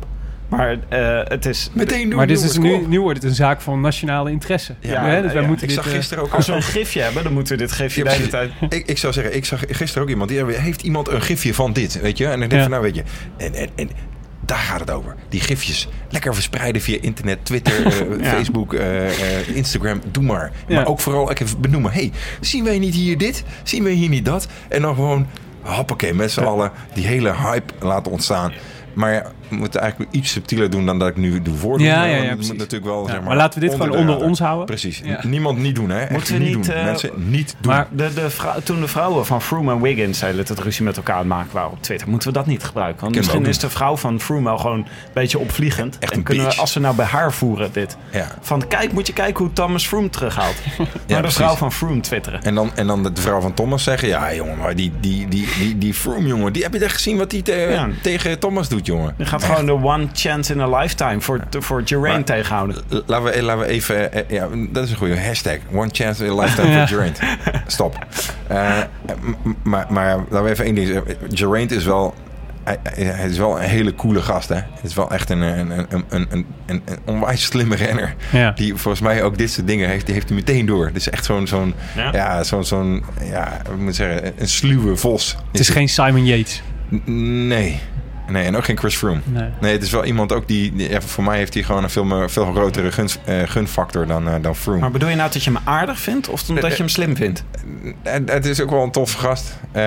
Maar uh, het is... Meteen doen, maar dit jongens, is nu, kom. nu wordt het een zaak van nationale interesse. Ja, Ja, hè? Dus wij ja. moeten Ik dit, zag gisteren ook... Als we een gifje hebben, dan moeten we dit gifje de hele tijd... Ik, ik zou zeggen, ik zag gisteren ook iemand... Die heeft iemand een gifje van dit, weet je? En ik denk Ja. van, nou weet je... En, en, en daar gaat het over. Die gifjes. Lekker verspreiden via internet, Twitter, uh, Ja. Facebook, uh, uh, Instagram. Doe maar. Ja. Maar ook vooral even benoemen. Hey, zien wij niet hier dit? Zien wij hier niet dat? En dan gewoon, hoppakee, met z'n Ja. allen die hele hype laten ontstaan. Maar ja, we moeten eigenlijk iets subtieler doen dan dat ik nu doe voordoen. Ja, ja, ja, Want het precies. moet natuurlijk wel, Ja, zeg maar, maar laten we dit onder gewoon de onder radar. ons houden. Precies. Ja. Niemand niet doen, hè? Echt Moeten we niet niet, doen. uh, Mensen niet doen. Maar De, de vrou- toen de vrouwen van Froome en Wiggins de hele tijd ruzie met elkaar aan het maken waren op Twitter, moeten we dat niet gebruiken? Want Kunnen we misschien ook is de vrouw van Froome wel gewoon een beetje opvliegend. Echt en een kunnen we, bitch. als we nou bij haar voeren dit. Ja. Van kijk, moet je kijken hoe Thomas Froome terughaalt. Maar de precies. vrouw van Froome twitteren. En dan, en dan de vrouw van Thomas zeggen... Ja, jongen, maar die, die, die, die, die Froome, jongen... Die, heb je echt gezien wat hij te, Ja. tegen Thomas doet, jongen? Je gaat Echt. gewoon de one chance in a lifetime voor, voor Geraint Maar- tegenhouden. L- Laten we, laten we even... eh, Ja, dat is een goede hashtag. One chance in a lifetime Ja. for Geraint. Stop. Uh, m- m- maar, maar laten we even één ding zeggen. Geraint is wel... Hij, hij- hij is wel een hele coole gast, hè? Het is wel echt een, een, een, een, een, een, een onwijs slimme renner. Ja. Die volgens mij ook dit soort dingen heeft. Die heeft hij meteen door. Het is echt zo'n... zo'n Ja? ja, zo'n... zo'n ja, ik moet zeggen... Een sluwe vos. Het is geen Simon Yates. N- Nee. Nee, en ook geen Chris Froome. Nee. Nee, het is wel iemand ook die... die- ja, voor mij heeft hij gewoon een veel, meer- veel grotere gun, uh, gunfactor dan, uh, dan Froome. Maar bedoel je nou dat je hem aardig vindt of omdat je hem slim vindt? En het is ook wel een toffe gast. Uh,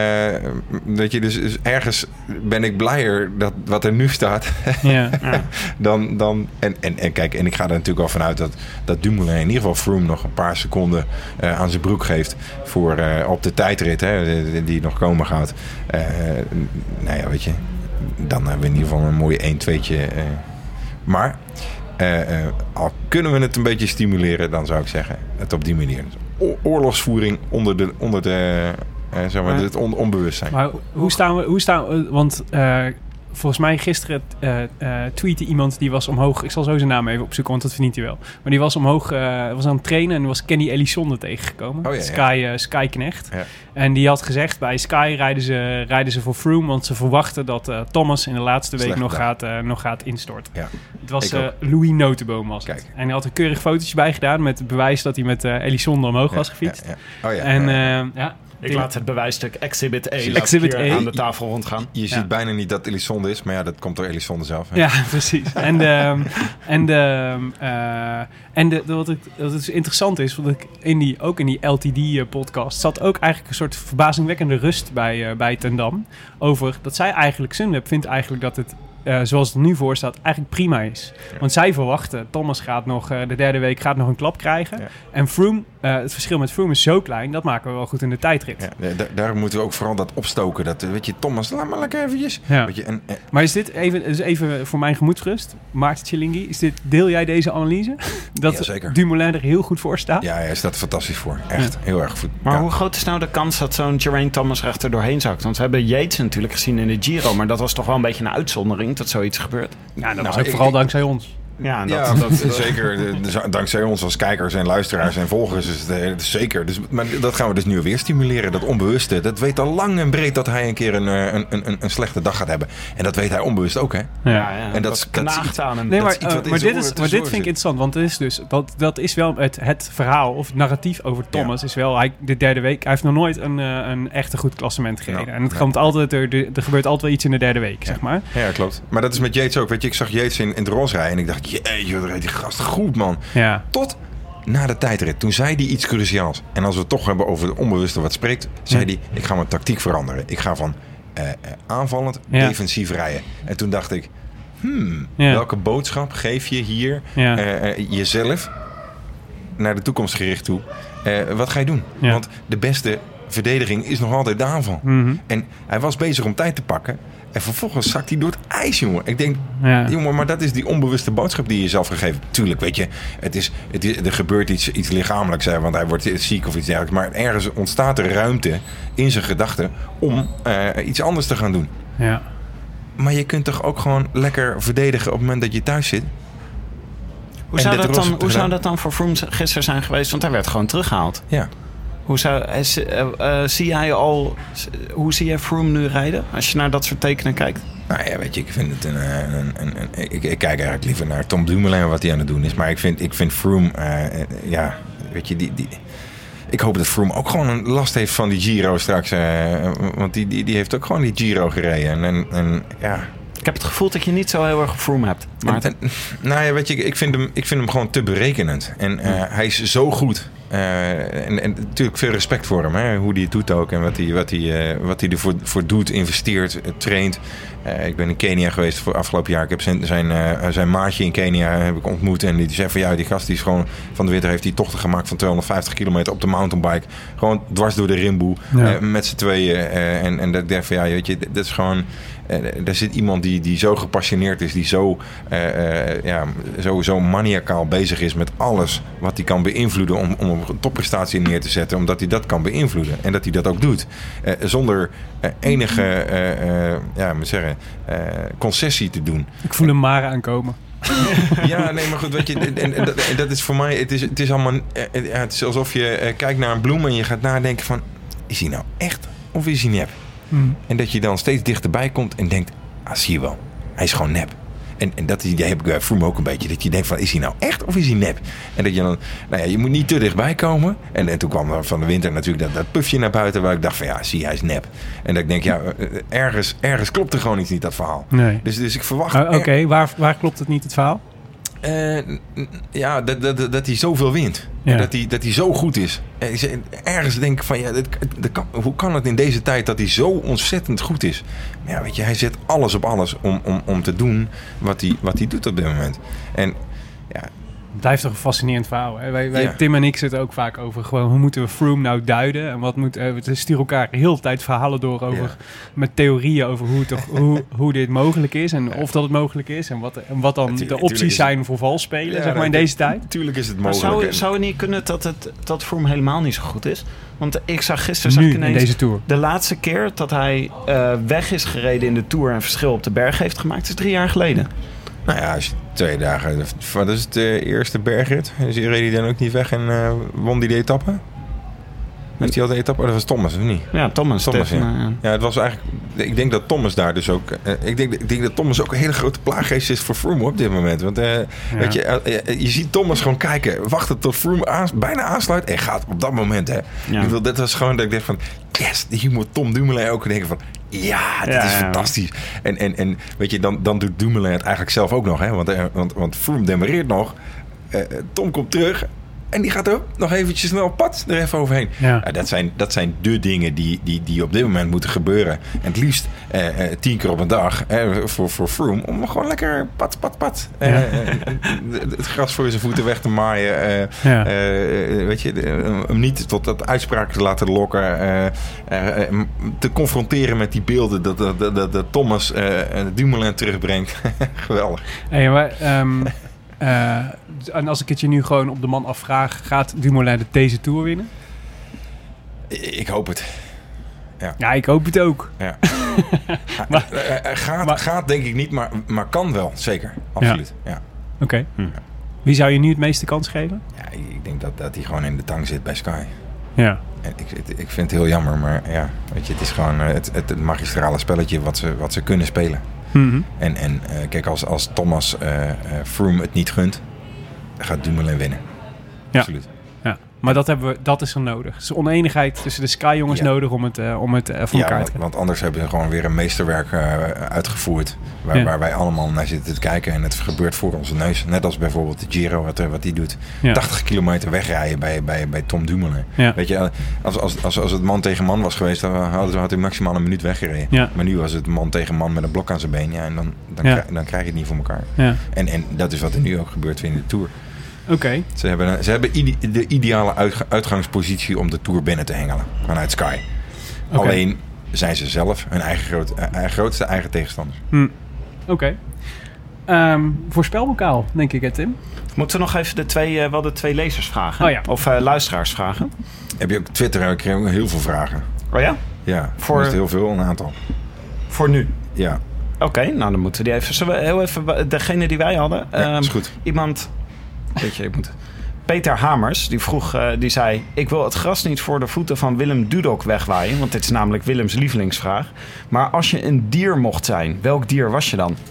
dat je dus, dus ergens ben ik blijer dat wat er nu staat. Ja. Ja. dan, dan, en, en, en kijk, en ik ga er natuurlijk al vanuit dat, dat Dumoulin in ieder geval Froome nog een paar seconden uh, aan zijn broek geeft voor uh, op de tijdrit, hè, die, die nog komen gaat. Uh, nou ja, weet je, dan hebben we in ieder geval een mooie één tweetje. Uh, maar uh, uh, al kunnen we het een beetje stimuleren, dan zou ik zeggen het op die manier. O- oorlogsvoering onder de, onder de uh, zeg maar, Maar- het on- onbewustzijn. Maar hoe staan we... Hoe staan we want uh, volgens mij gisteren uh, uh, tweette iemand die was omhoog... Ik zal zo zijn naam even opzoeken, want dat verdient hij wel. Maar die was omhoog, uh, was aan het trainen en was Kenny Elissonde tegengekomen. Oh, ja, ja. Sky, uh, Skyknecht. Ja. En die had gezegd, bij Sky rijden ze, rijden ze voor Froome... want ze verwachten dat uh, Thomas in de laatste week Slechte nog dag. gaat, uh, nog gaat instorten. Ja. Het was Ik uh, ook. Louis Notenboom was het. Kijk. En hij had een keurig fotootje bij gedaan... met het bewijs dat hij met uh, Elissonde omhoog was gefietst. Ja, ja. Oh, ja. En Ja. uh, ja... Ik laat het bewijsstuk Exhibit A, laat Exhibit ik hier A. aan de tafel rondgaan. Je Ja. ziet bijna niet dat Elissonde is, maar ja, dat komt door Elissonde zelf. Hè? Ja, precies. En, de, en, de, uh, en de, de, wat, ik, wat het interessant is, want ik in die, ook in die L T D-podcast zat ook eigenlijk een soort verbazingwekkende rust bij, uh, bij Ten Dam. Over dat zij eigenlijk, Sunweb vindt eigenlijk dat het, uh, zoals het er nu voor staat, eigenlijk prima is. Ja. Want zij verwachten, Thomas gaat nog, uh, de derde week gaat nog een klap krijgen. Ja. En Froome, uh, het verschil met Froome is zo klein, dat maken we wel goed in de tijdrit. Ja, da- daar moeten we ook vooral dat opstoken. Dat, uh, weet je, Thomas, laat maar lekker eventjes. Ja. Weet je, en, en, Maar is dit even, is even voor mijn gemoedsrust, Maarten Tjelingi, is dit, deel jij deze analyse? Dat Ja, zeker. Dumoulin er heel goed voor staat? ja, hij staat fantastisch voor. Echt, heel erg goed. Maar ja. hoe groot is nou de kans dat zo'n Geraint Thomas er echt doorheen zakt? Want we hebben Yates natuurlijk gezien in de Giro, maar dat was toch wel een beetje een uitzondering dat zoiets gebeurt. Ja, dat Nou, was ook ik- vooral ik- dankzij ons. Ja, dat, Ja, dat, zeker. De- de- dankzij ons als kijkers en luisteraars en volgers is het, eh, het is zeker. Dus, maar dat gaan we dus nu weer stimuleren. Dat onbewuste. Dat weet al lang en breed dat hij een keer een, eh, een, een, een slechte dag gaat hebben. En dat weet hij onbewust ook, hè? Ja. ja, ja, En dat, dat is- dat is knaagt iets- aan hem. Nee, dat maar, is iets wat uh, in maar, zijn dit, is, oren maar te dit zorgen vind ik zit. interessant, want het is dus, dat, dat is wel het, het verhaal of het narratief over Thomas is wel, hij, de derde week, hij heeft nog nooit een, uh, een echte goed klassement gereden. Nou, en het nou. komt altijd, er, er gebeurt altijd wel iets in de derde week, zeg maar. Ja, klopt. Maar dat is met Yates ook. Weet je, ik zag Yates in, in het roze rijden en ik dacht, jeetje, wat reed die gast goed, man. Ja. Tot na de tijdrit. Toen zei hij iets cruciaals. En als we het toch hebben over het onbewuste wat spreekt, zei hij, ik ga mijn tactiek veranderen. Ik ga van uh, uh, aanvallend, Ja. defensief rijden. En toen dacht ik, hmm, Ja. welke boodschap geef je hier Ja. uh, uh, jezelf naar de toekomst gericht toe? Uh, wat ga je doen? Ja. Want de beste verdediging is nog altijd de aanval. Mhm. En hij was bezig om tijd te pakken. En vervolgens zakt hij door het ijs, jongen. Ik denk, Ja. jongen, maar dat is die onbewuste boodschap die je zelf gegeven. Tuurlijk, weet je, het is, het is, er gebeurt iets, iets lichamelijks, hè, want hij wordt ziek of iets dergelijks. Maar ergens ontstaat er ruimte in zijn gedachten om uh, iets anders te gaan doen. Ja. Maar je kunt toch ook gewoon lekker verdedigen op het moment dat je thuis zit? Hoe En zou, dit dat roze dan, hoe trui. zou dat dan voor Froome gisteren zijn geweest? Want hij werd gewoon teruggehaald. Ja. Hoe, zou, uh, uh, zie jij al, hoe zie jij Froome nu rijden? Als je naar dat soort tekenen kijkt. Nou ja, weet je, ik vind het een... een, een, een ik, ik kijk eigenlijk liever naar Tom Dumoulin wat hij aan het doen is. Maar ik vind, ik vind Froome... Uh, ja, weet je, die... die ik hoop dat Froome ook gewoon een last heeft van die Giro straks. Uh, want die, die, die heeft ook gewoon die Giro gereden. En, en ja... Ik heb het gevoel dat je niet zo heel erg Froome hebt. Maar en, en, nou ja, weet je, ik vind hem, ik vind hem gewoon te berekenend. En uh, ja. hij is zo goed. Uh, en, en natuurlijk veel respect voor hem. Hè? Hoe hij het doet ook. En wat hij, wat hij, uh, wat hij ervoor voor doet, investeert, uh, traint. Uh, ik ben in Kenia geweest voor afgelopen jaar. Ik heb zijn, zijn, uh, zijn maatje in Kenia heb ik ontmoet. En die zei van ja, die gast die is gewoon... Van de winter heeft hij tochten gemaakt van tweehonderdvijftig kilometer op de mountainbike. Gewoon dwars door de rimboe. Ja. Uh, met z'n tweeën. Uh, en, en dat ik dacht van ja, weet je, dat is gewoon... Uh, er zit iemand die, die zo gepassioneerd is, die zo, uh, uh, ja, zo, zo maniacaal bezig is met alles wat hij kan beïnvloeden om, om een topprestatie neer te zetten, omdat hij dat kan beïnvloeden en dat hij dat ook doet. Uh, zonder uh, enige uh, uh, ja, moet zeggen, uh, concessie te doen. Ik voel hem maar aankomen. Ja, nee, maar goed, weet je, en, en, en, dat, en dat is voor mij, het is, het is allemaal, uh, ja, het is alsof je uh, kijkt naar een bloem en je gaat nadenken van, is hij nou echt of is hij nep? Hmm. En dat je dan steeds dichterbij komt en denkt, ah, zie je wel, hij is gewoon nep. En, en dat idee heb ik bij Froome ook een beetje. Dat je denkt van, is hij nou echt of is hij nep? En dat je dan, nou ja, je moet niet te dichtbij komen. En, en toen kwam er van de winter natuurlijk dat, dat pufje naar buiten waar ik dacht van, ja, zie, hij is nep. En dat ik denk, ja, ergens, ergens klopt er gewoon iets niet, dat verhaal. Nee. Dus, dus ik verwacht... Uh, Oké, okay. er... waar, waar klopt het niet, het verhaal? Uh, ja, dat, dat, dat hij zoveel wint. Ja. Dat, hij, dat hij zo goed is. Ergens denk ik van, ja, dat, dat kan, hoe kan het in deze tijd dat hij zo ontzettend goed is? Maar ja, weet je, hij zet alles op alles om, om, om te doen wat hij, wat hij doet op dit moment. En ja... Het blijft toch een fascinerend verhaal. Hè? Wij, wij, ja. Tim en ik zitten ook vaak over gewoon, hoe moeten we Froome nou duiden? En wat moet, uh, we sturen elkaar heel de tijd verhalen door over, ja. met theorieën over hoe, toch, hoe, hoe dit mogelijk is. En ja. of dat het mogelijk is. En wat, en wat dan ja, tuurlijk, de opties zijn voor valspelen, ja, zeg maar, in deze tijd. Tuurlijk is het mogelijk. Maar zou, zou het niet kunnen dat, het, dat Froome helemaal niet zo goed is? Want ik zag gisteren zag nu, ik ineens in deze Tour. De laatste keer dat hij uh, weg is gereden in de Tour en verschil op de berg heeft gemaakt, is drie jaar geleden. Nou ja, als je twee dagen... Wat is het, de eerste bergrit? Reed hij dan ook niet weg en uh, won die de etappe? Heeft hij al de etappe? Oh, dat was Thomas, of niet? Ja, Thomas. Thomas Stef, ja. Uh, ja, het was eigenlijk... Ik denk dat Thomas daar dus ook... Uh, ik, denk, ik denk dat Thomas ook een hele grote plaaggeest is voor Froome op dit moment. Want uh, ja. weet je, uh, je ziet Thomas gewoon kijken, wachten tot Froome aans, bijna aansluit en gaat op dat moment. Hè. Ja. Ik wil, dat was gewoon dat ik dacht van... Yes, hier moet Tom Dumoulin ook denken van... Ja, dit ja, is fantastisch. Ja. En, en, en weet je, dan, dan doet Dumoulin het eigenlijk zelf ook nog. Hè? Want, want, want Froome demareert nog. Uh, Tom komt terug... En die gaat er nog eventjes snel pad er even overheen. Ja. Uh, dat, zijn, dat zijn de dingen die, die, die op dit moment moeten gebeuren. En het liefst uh, uh, tien keer op een dag uh, voor, voor Froome. Om gewoon lekker pad, pad, pad. Uh, ja. uh, het gras voor zijn voeten weg te maaien. Uh, ja. uh, weet je, uh, hem niet tot dat uitspraak te laten lokken. Uh, uh, te confronteren met die beelden dat, dat, dat, dat, dat Thomas uh, Dumoulin terugbrengt. Geweldig. Hey, maar... Um... Uh, en als ik het je nu gewoon op de man afvraag, gaat Dumoulin de deze Tour winnen? Ik hoop het. Ja, ja ik hoop het ook. Ja. maar, uh, gaat, maar, gaat denk ik niet, maar, maar kan wel, zeker. Absoluut. Ja. Ja. Oké. Okay. Hm. Wie zou je nu het meeste kans geven? Ja, ik denk dat, dat hij gewoon in de tang zit bij Sky. Ja. En ik, ik vind het heel jammer, maar ja, weet je, het is gewoon het, het magistrale spelletje wat ze, wat ze kunnen spelen. Mm-hmm. En, en uh, kijk, als, als Thomas uh, uh, Froome het niet gunt, dan gaat Dumoulin winnen. Ja. Absoluut. Ja. Maar dat, hebben we, dat is er nodig. Er is oneenigheid tussen de Sky-jongens ja. nodig om het, uh, om het uh, voor ja, elkaar want, te krijgen. Want anders hebben ze gewoon weer een meesterwerk uh, uitgevoerd. Waar, ja. waar wij allemaal naar zitten te kijken. En het gebeurt voor onze neus. Net als bijvoorbeeld de Giro, wat, wat die doet. Ja. tachtig kilometer wegrijden bij, bij, bij Tom Dumoulin. Ja. Weet je, als, als, als, als het man tegen man was geweest, dan had, had hij maximaal een minuut weggereden. Ja. Maar nu was het man tegen man met een blok aan zijn been. Ja, en dan, dan, ja. krijg, dan krijg je het niet voor elkaar. Ja. En, en dat is wat er nu ook gebeurt in de Tour. Oké. Okay. Ze hebben, ze hebben ide- de ideale uitgangspositie om de Tour binnen te hengelen. Vanuit Sky. Okay. Alleen zijn ze zelf hun eigen, groot, uh, grootste eigen tegenstander. Hmm. Oké. Okay. Um, voorspelbokaal, denk ik, hè, Tim? Moeten we nog even de twee, uh, wel de twee lezers vragen? Oh ja. Of uh, luisteraars vragen? Heb je ook Twitter? Ik kreeg ook heel veel vragen. Oh ja? Ja, voor heel veel, een aantal. Voor nu? Ja. Oké, okay, nou dan moeten we die even... Zullen we heel even... Degene die wij hadden. Ja, um, is goed. Iemand... Weet je, ik moet... Peter Hamers, die vroeg, uh, die zei... Ik wil het gras niet voor de voeten van Willem Dudok wegwaaien. Want dit is namelijk Willems lievelingsvraag. Maar als je een dier mocht zijn, welk dier was je dan?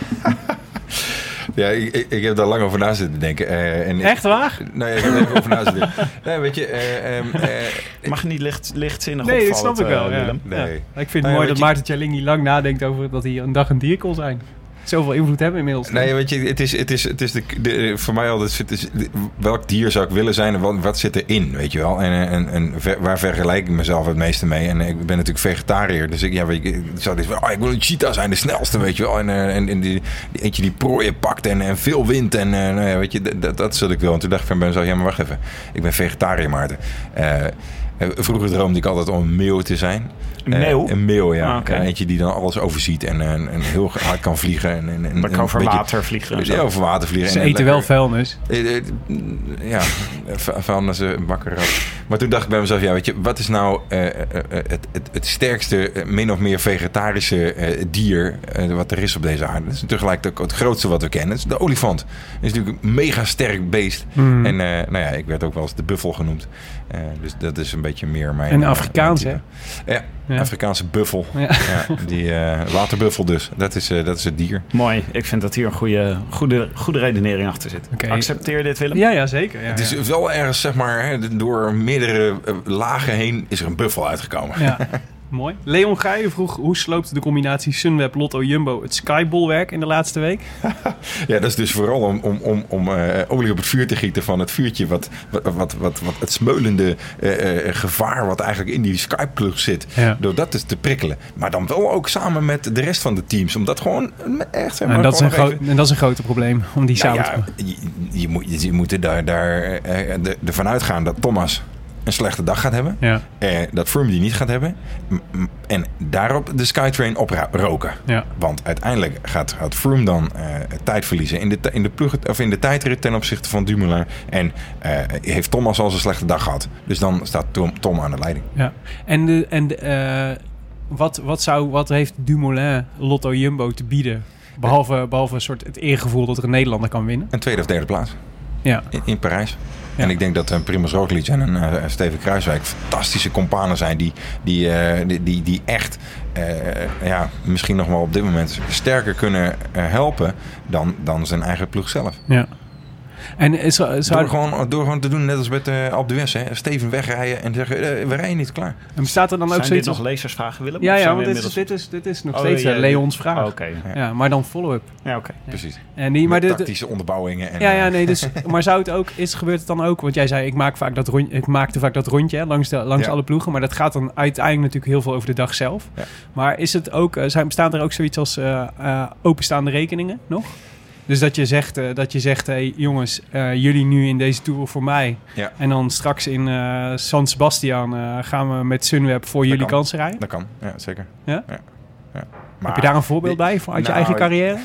Ja, ik, ik, ik heb daar lang over na zitten denken. Uh, en Echt waar? Ik, nou ja, ik heb er even over na zitten denken. Nee, weet je... Uh, um, uh, Mag je niet licht, lichtzinnig nee, opvallen? Nee, dat snap ik wel, uh, ja. Willem? Nee. Ja. Ik vind het nou, mooi ja, dat Maarten Tjalling niet lang nadenkt over dat hij een dag een dier kon zijn. Zoveel invloed hebben inmiddels. Nee, weet je, het is, het is, het is de, de, voor mij altijd... Het is, de, welk dier zou ik willen zijn en wat, wat zit erin, weet je wel? En, en, en ver, waar vergelijk ik mezelf het meeste mee? En ik ben natuurlijk vegetariër, dus ik, ja, weet je, ik zou dit, oh, ik wil een cheetah zijn, de snelste, weet je wel? En, en, en die, die eentje die prooien pakt en, en veel wind en uh, nou ja, weet je, dat, dat is wat ik wil. En toen dacht ik van mezelf, ja, maar wacht even. Ik ben vegetariër, Maarten. Uh, Vroeger droomde ik altijd om een meeuw te zijn. Een meeuw? Uh, een meeuw, ja. Ah, okay. Eentje die dan alles overziet en, en, en heel hard kan vliegen. En, en, en, maar kan over beetje, water vliegen. Ja, over water vliegen. Ze en, eten en wel vuilnis. Ja, vuilnis bakker ook. Maar toen dacht ik bij mezelf, ja, weet je, wat is nou uh, uh, het, het, het sterkste, uh, min of meer vegetarische uh, dier uh, wat er is op deze aarde? Dat is tegelijk ook het grootste wat we kennen. Dat is de olifant. Dat is natuurlijk een mega sterk beest. Mm. En uh, nou ja, ik werd ook wel eens de buffel genoemd. Uh, dus dat is een beetje meer mijn... En Afrikaans, uh, hè? Ja, ja, Afrikaanse buffel. Ja. Ja, die uh, waterbuffel dus. Dat is, uh, dat is het dier. Mooi. Ik vind dat hier een goede, goede, goede redenering achter zit. Okay. Accepteer je dit, Willem? Ja, ja zeker. Ja, het is ja. wel ergens, zeg maar, hè, door meerdere uh, lagen heen is er een buffel uitgekomen. Ja. Mooi. Leon Geijen vroeg, hoe sloopt de combinatie Sunweb, Lotto, Jumbo het Skybolwerk in de laatste week? Ja, dat is dus vooral om, om, om, om uh, olie op het vuur te gieten van het vuurtje. Wat, wat, wat, wat, wat het smeulende uh, uh, gevaar wat eigenlijk in die Skyplug zit. Ja. Door dat dus te prikkelen. Maar dan wel ook samen met de rest van de teams. Omdat gewoon echt... Zeg maar, en, dat is een gro- even... en dat is een groot probleem. Om die nou, samen ja, te... Je, je, moet, je moet er daar, daar uh, ervan uitgaan dat Thomas een slechte dag gaat hebben. Ja. Eh, dat Froome die niet gaat hebben. M- en daarop de Skytrain oproken. Ja. Want uiteindelijk gaat, gaat Froome dan uh, tijd verliezen in de, in, de plug, of in de tijdrit ten opzichte van Dumoulin. En uh, heeft Thomas al een slechte dag gehad. Dus dan staat Tom, Tom aan de leiding. Ja. En, de, en de, uh, wat, wat, zou, wat heeft Dumoulin Lotto Jumbo te bieden? Behalve, behalve een soort het eergevoel dat er een Nederlander kan winnen. Een tweede of derde plaats. Ja. In, in Parijs. Ja. En ik denk dat een Primož Roglič en een uh, Steven Kruijswijk fantastische companen zijn die, die, uh, die, die, die echt uh, ja, misschien nog wel op dit moment sterker kunnen uh, helpen dan, dan zijn eigen ploeg zelf. Ja. En zou, zou... Door, gewoon, door gewoon te doen, net als met uh, Alpe d'Huez, hè, Steven wegrijden en zeggen, uh, we rijden niet, klaar. En bestaat er dan zijn ook zoiets dit nog lezersvragen, Willem? Ja, ja, want dit inmiddels... is, dit, is, dit is nog oh, steeds ja, uh, Leons vraag. Oh, okay. ja. ja, maar dan follow-up. Ja, oké. Okay. Ja. Precies. En die, maar met dit, tactische onderbouwingen. En, ja, ja, nee, dus, maar zou het ook, is, gebeurt het dan ook, want jij zei, ik, maak vaak dat rond, ik maakte vaak dat rondje hè, langs, de, langs ja. alle ploegen, maar dat gaat dan uiteindelijk natuurlijk heel veel over de dag zelf. Ja. Maar is het ook, zijn, bestaan er ook zoiets als uh, uh, openstaande rekeningen nog? Dus dat je zegt, uh, dat je zegt, hey, jongens, uh, jullie nu in deze tour voor mij. Ja. En dan straks in uh, San Sebastian uh, gaan we met Sunweb voor dat jullie kan. kansen rijden? Dat kan, ja, zeker. Ja? Ja. Ja. Maar, heb je daar een voorbeeld bij uit nou, je eigen carrière?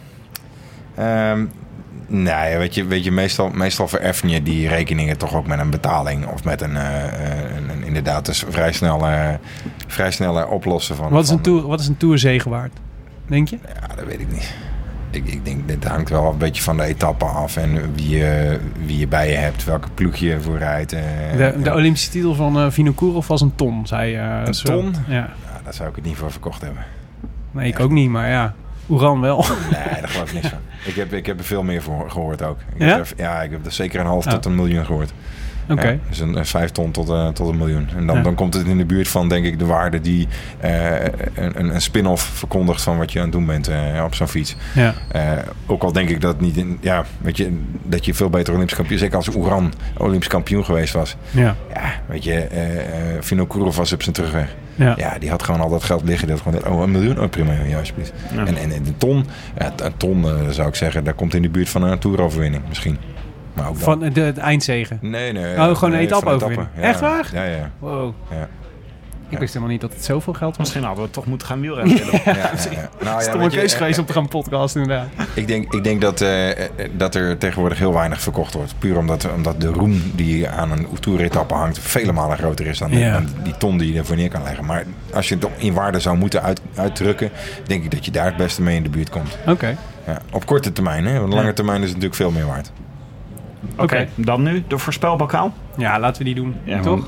Um, nee, weet je, weet je meestal, meestal vereffen je die rekeningen toch ook met een betaling. Of met een, uh, een, een inderdaad dus vrij snel, uh, vrij snel uh, oplossen van... Wat is, van een tour, wat is een tourzege waard, denk je? Ja, dat weet ik niet. Ik, ik denk, dit hangt wel een beetje van de etappe af en wie je, wie je bij je hebt, welke ploeg je voor rijdt. Uh, de, de ja. Olympische titel van uh, Vinokourov was een ton, zei uh, Een zo. ton? Ja. Ja, daar zou ik het niet voor verkocht hebben. Nee, ik ja. ook niet, maar ja, Oeran wel. Nee, daar geloof ik niks van. Ik heb, ik heb er veel meer voor gehoord ook. Ik ja? Heb er, ja, ik heb er zeker een half ja. tot een miljoen gehoord. Oké. Okay. Ja, dus een, een vijf ton tot, uh, tot een miljoen. En dan, ja. dan komt het in de buurt van, denk ik, de waarde die uh, een, een spin-off verkondigt van wat je aan het doen bent uh, op zo'n fiets. Ja. Uh, ook al denk ik dat niet, in, ja, weet je, dat je veel beter Olympisch kampioen, zeker als Oeran Olympisch kampioen geweest was. Ja. Ja, weet je, uh, uh, Vinokourov was op zijn terugweg. Ja. ja, die had gewoon al dat geld liggen. Dat gewoon, oh, een miljoen? Oh, prima, ja, alsjeblieft. Ja. En, en een ton, ja, een ton uh, zou ik zeggen, daar komt in de buurt van een toeroverwinning misschien. Maar ook van de, de eindzegen? Nee, nee. Oh, gewoon nee, een etappe-overwinning? Ja, echt waar? Ja, ja. Wow. Ja. Ik wist helemaal niet dat het zoveel geld was. Misschien hadden we toch moeten gaan wielrennen. ja, ja, ja, ja. Nou, het is toch een keuze geweest om te gaan podcasten inderdaad. Ik denk, ik denk dat, uh, dat er tegenwoordig heel weinig verkocht wordt. Puur omdat, omdat de roem die aan een toeretappe hangt vele malen groter is dan, ja. dan die ton die je ervoor neer kan leggen. Maar als je het in waarde zou moeten uit, uitdrukken, denk ik dat je daar het beste mee in de buurt komt. Oké. Okay. Ja, op korte termijn, hè? Want op lange termijn is het natuurlijk veel meer waard. Oké, okay, dan nu de voorspelbokaal. Ja, laten we die doen. Ja, toch?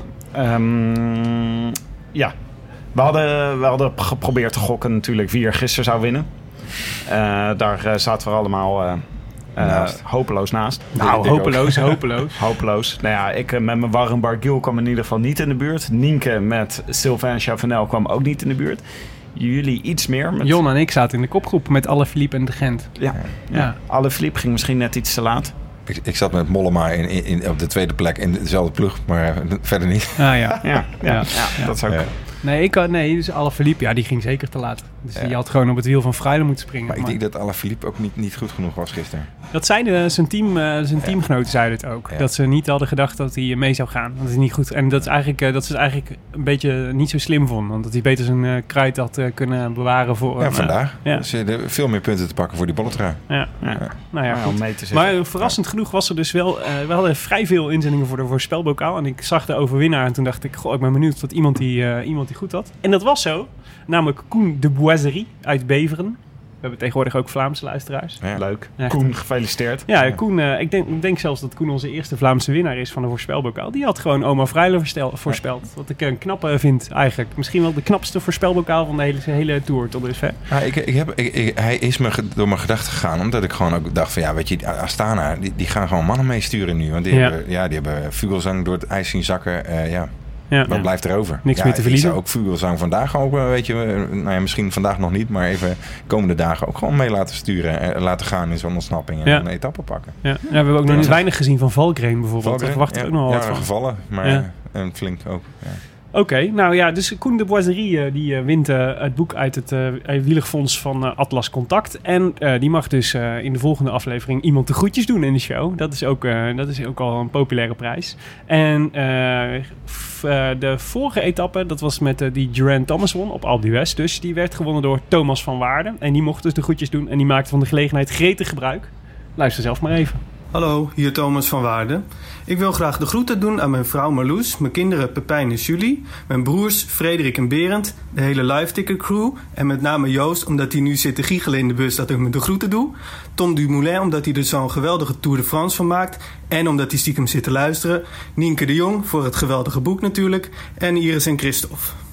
Um, ja, we hadden, we hadden geprobeerd te gokken natuurlijk wie er gisteren zou winnen. Uh, daar uh, zaten we allemaal uh, uh, naast. hopeloos naast. Nou, hopeloos, hopeloos. hopeloos. Nou ja, ik uh, met mijn Warren Barguil kwam in ieder geval niet in de buurt. Nienke met Sylvain Chavanel kwam ook niet in de buurt. Jullie iets meer. Met... Jon en ik zaten in de kopgroep met Alaphilippe en De Gent. Ja, ja. ja. Alaphilippe ging misschien net iets te laat. Ik, ik zat met Mollema in, in, in, op de tweede plek in dezelfde ploeg, maar uh, verder niet. Ah ja, ja, ja, ja, ja, ja. dat zou ik... Ja. Nee, ik had, nee, dus Alaphilippe, ja, die ging zeker te laat. Dus ja. die had gewoon op het wiel van Freulen moeten springen. Maar, maar ik denk dat Alaphilippe ook niet, niet goed genoeg was gisteren. Dat zeiden zijn, team, uh, zijn teamgenoten zeiden het ook. Ja. Dat ze niet hadden gedacht dat hij mee zou gaan. Dat is niet goed. En dat, is eigenlijk, uh, dat ze het eigenlijk een beetje niet zo slim vonden. Want dat hij beter zijn uh, kruid had uh, kunnen bewaren voor... Ja, uh, vandaag. Ja. Dus uh, er veel meer punten te pakken voor die bolletrui. Ja, ja. ja. Nou ja, goed. Mee te maar uh, verrassend ja. genoeg was er dus wel... Uh, we hadden vrij veel inzendingen voor de voorspelbokaal. En ik zag de overwinnaar en toen dacht ik... Goh, ik ben benieuwd tot iemand die, uh, iemand die goed had. En dat was zo. Namelijk Koen de Boiserie uit Beveren. We hebben tegenwoordig ook Vlaamse luisteraars. Ja. Leuk. Ja, Koen, gefeliciteerd. Ja, ja. Koen, uh, ik, denk, ik denk zelfs dat Koen onze eerste Vlaamse winnaar is van de voorspelbokaal. Die had gewoon Oma Freulen voorspeld. Ja. Wat ik een knappe vind eigenlijk. Misschien wel de knapste voorspelbokaal van de hele, hele tour tot dusver. Ja, ik, ik heb, ik, ik, hij is me door mijn gedachten gegaan. Omdat ik gewoon ook dacht van ja, weet je, Astana, die, die gaan gewoon mannen meesturen nu. Want die, ja. hebben, ja, die hebben Vugelsang door het ijs zien zakken. Uh, ja. Ja. Wat ja. blijft er over? Niks ja, meer te verliezen. Ik zou ook Vugelsang vandaag ook, weet je, nou ja, misschien vandaag nog niet, maar even komende dagen ook gewoon mee laten sturen en laten gaan in zo'n ontsnapping en ja. een etappe pakken. Ja. Ja, we hebben ook nog niet weinig gezien van Valkrein bijvoorbeeld. Daar verwachten we ja. ook nog wel ja, wat van. gevallen, maar ja. en flink ook. Ja. Oké, okay, nou ja, dus Koen de Boiserie uh, die uh, wint uh, het boek uit het uh, wielerfonds van uh, Atlas Contact. En uh, die mag dus uh, in de volgende aflevering iemand de groetjes doen in de show. Dat is ook, uh, dat is ook al een populaire prijs. En uh, f, uh, de vorige etappe, dat was met uh, die Geraint Thomas won op Alpe d'Huez. Dus die werd gewonnen door Thomas van Waarden. En die mocht dus de groetjes doen en die maakte van de gelegenheid gretig gebruik. Luister zelf maar even. Hallo, hier Thomas van Waarden. Ik wil graag de groeten doen aan mijn vrouw Marloes, mijn kinderen Pepijn en Julie, mijn broers Frederik en Berend, de hele Live Ticker crew en met name Joost, omdat hij nu zit te giechelen in de bus dat ik me de groeten doe. Tom Dumoulin, omdat hij er zo'n geweldige Tour de France van maakt en omdat hij stiekem zit te luisteren. Nienke de Jong voor het geweldige boek natuurlijk en Iris en Christophe.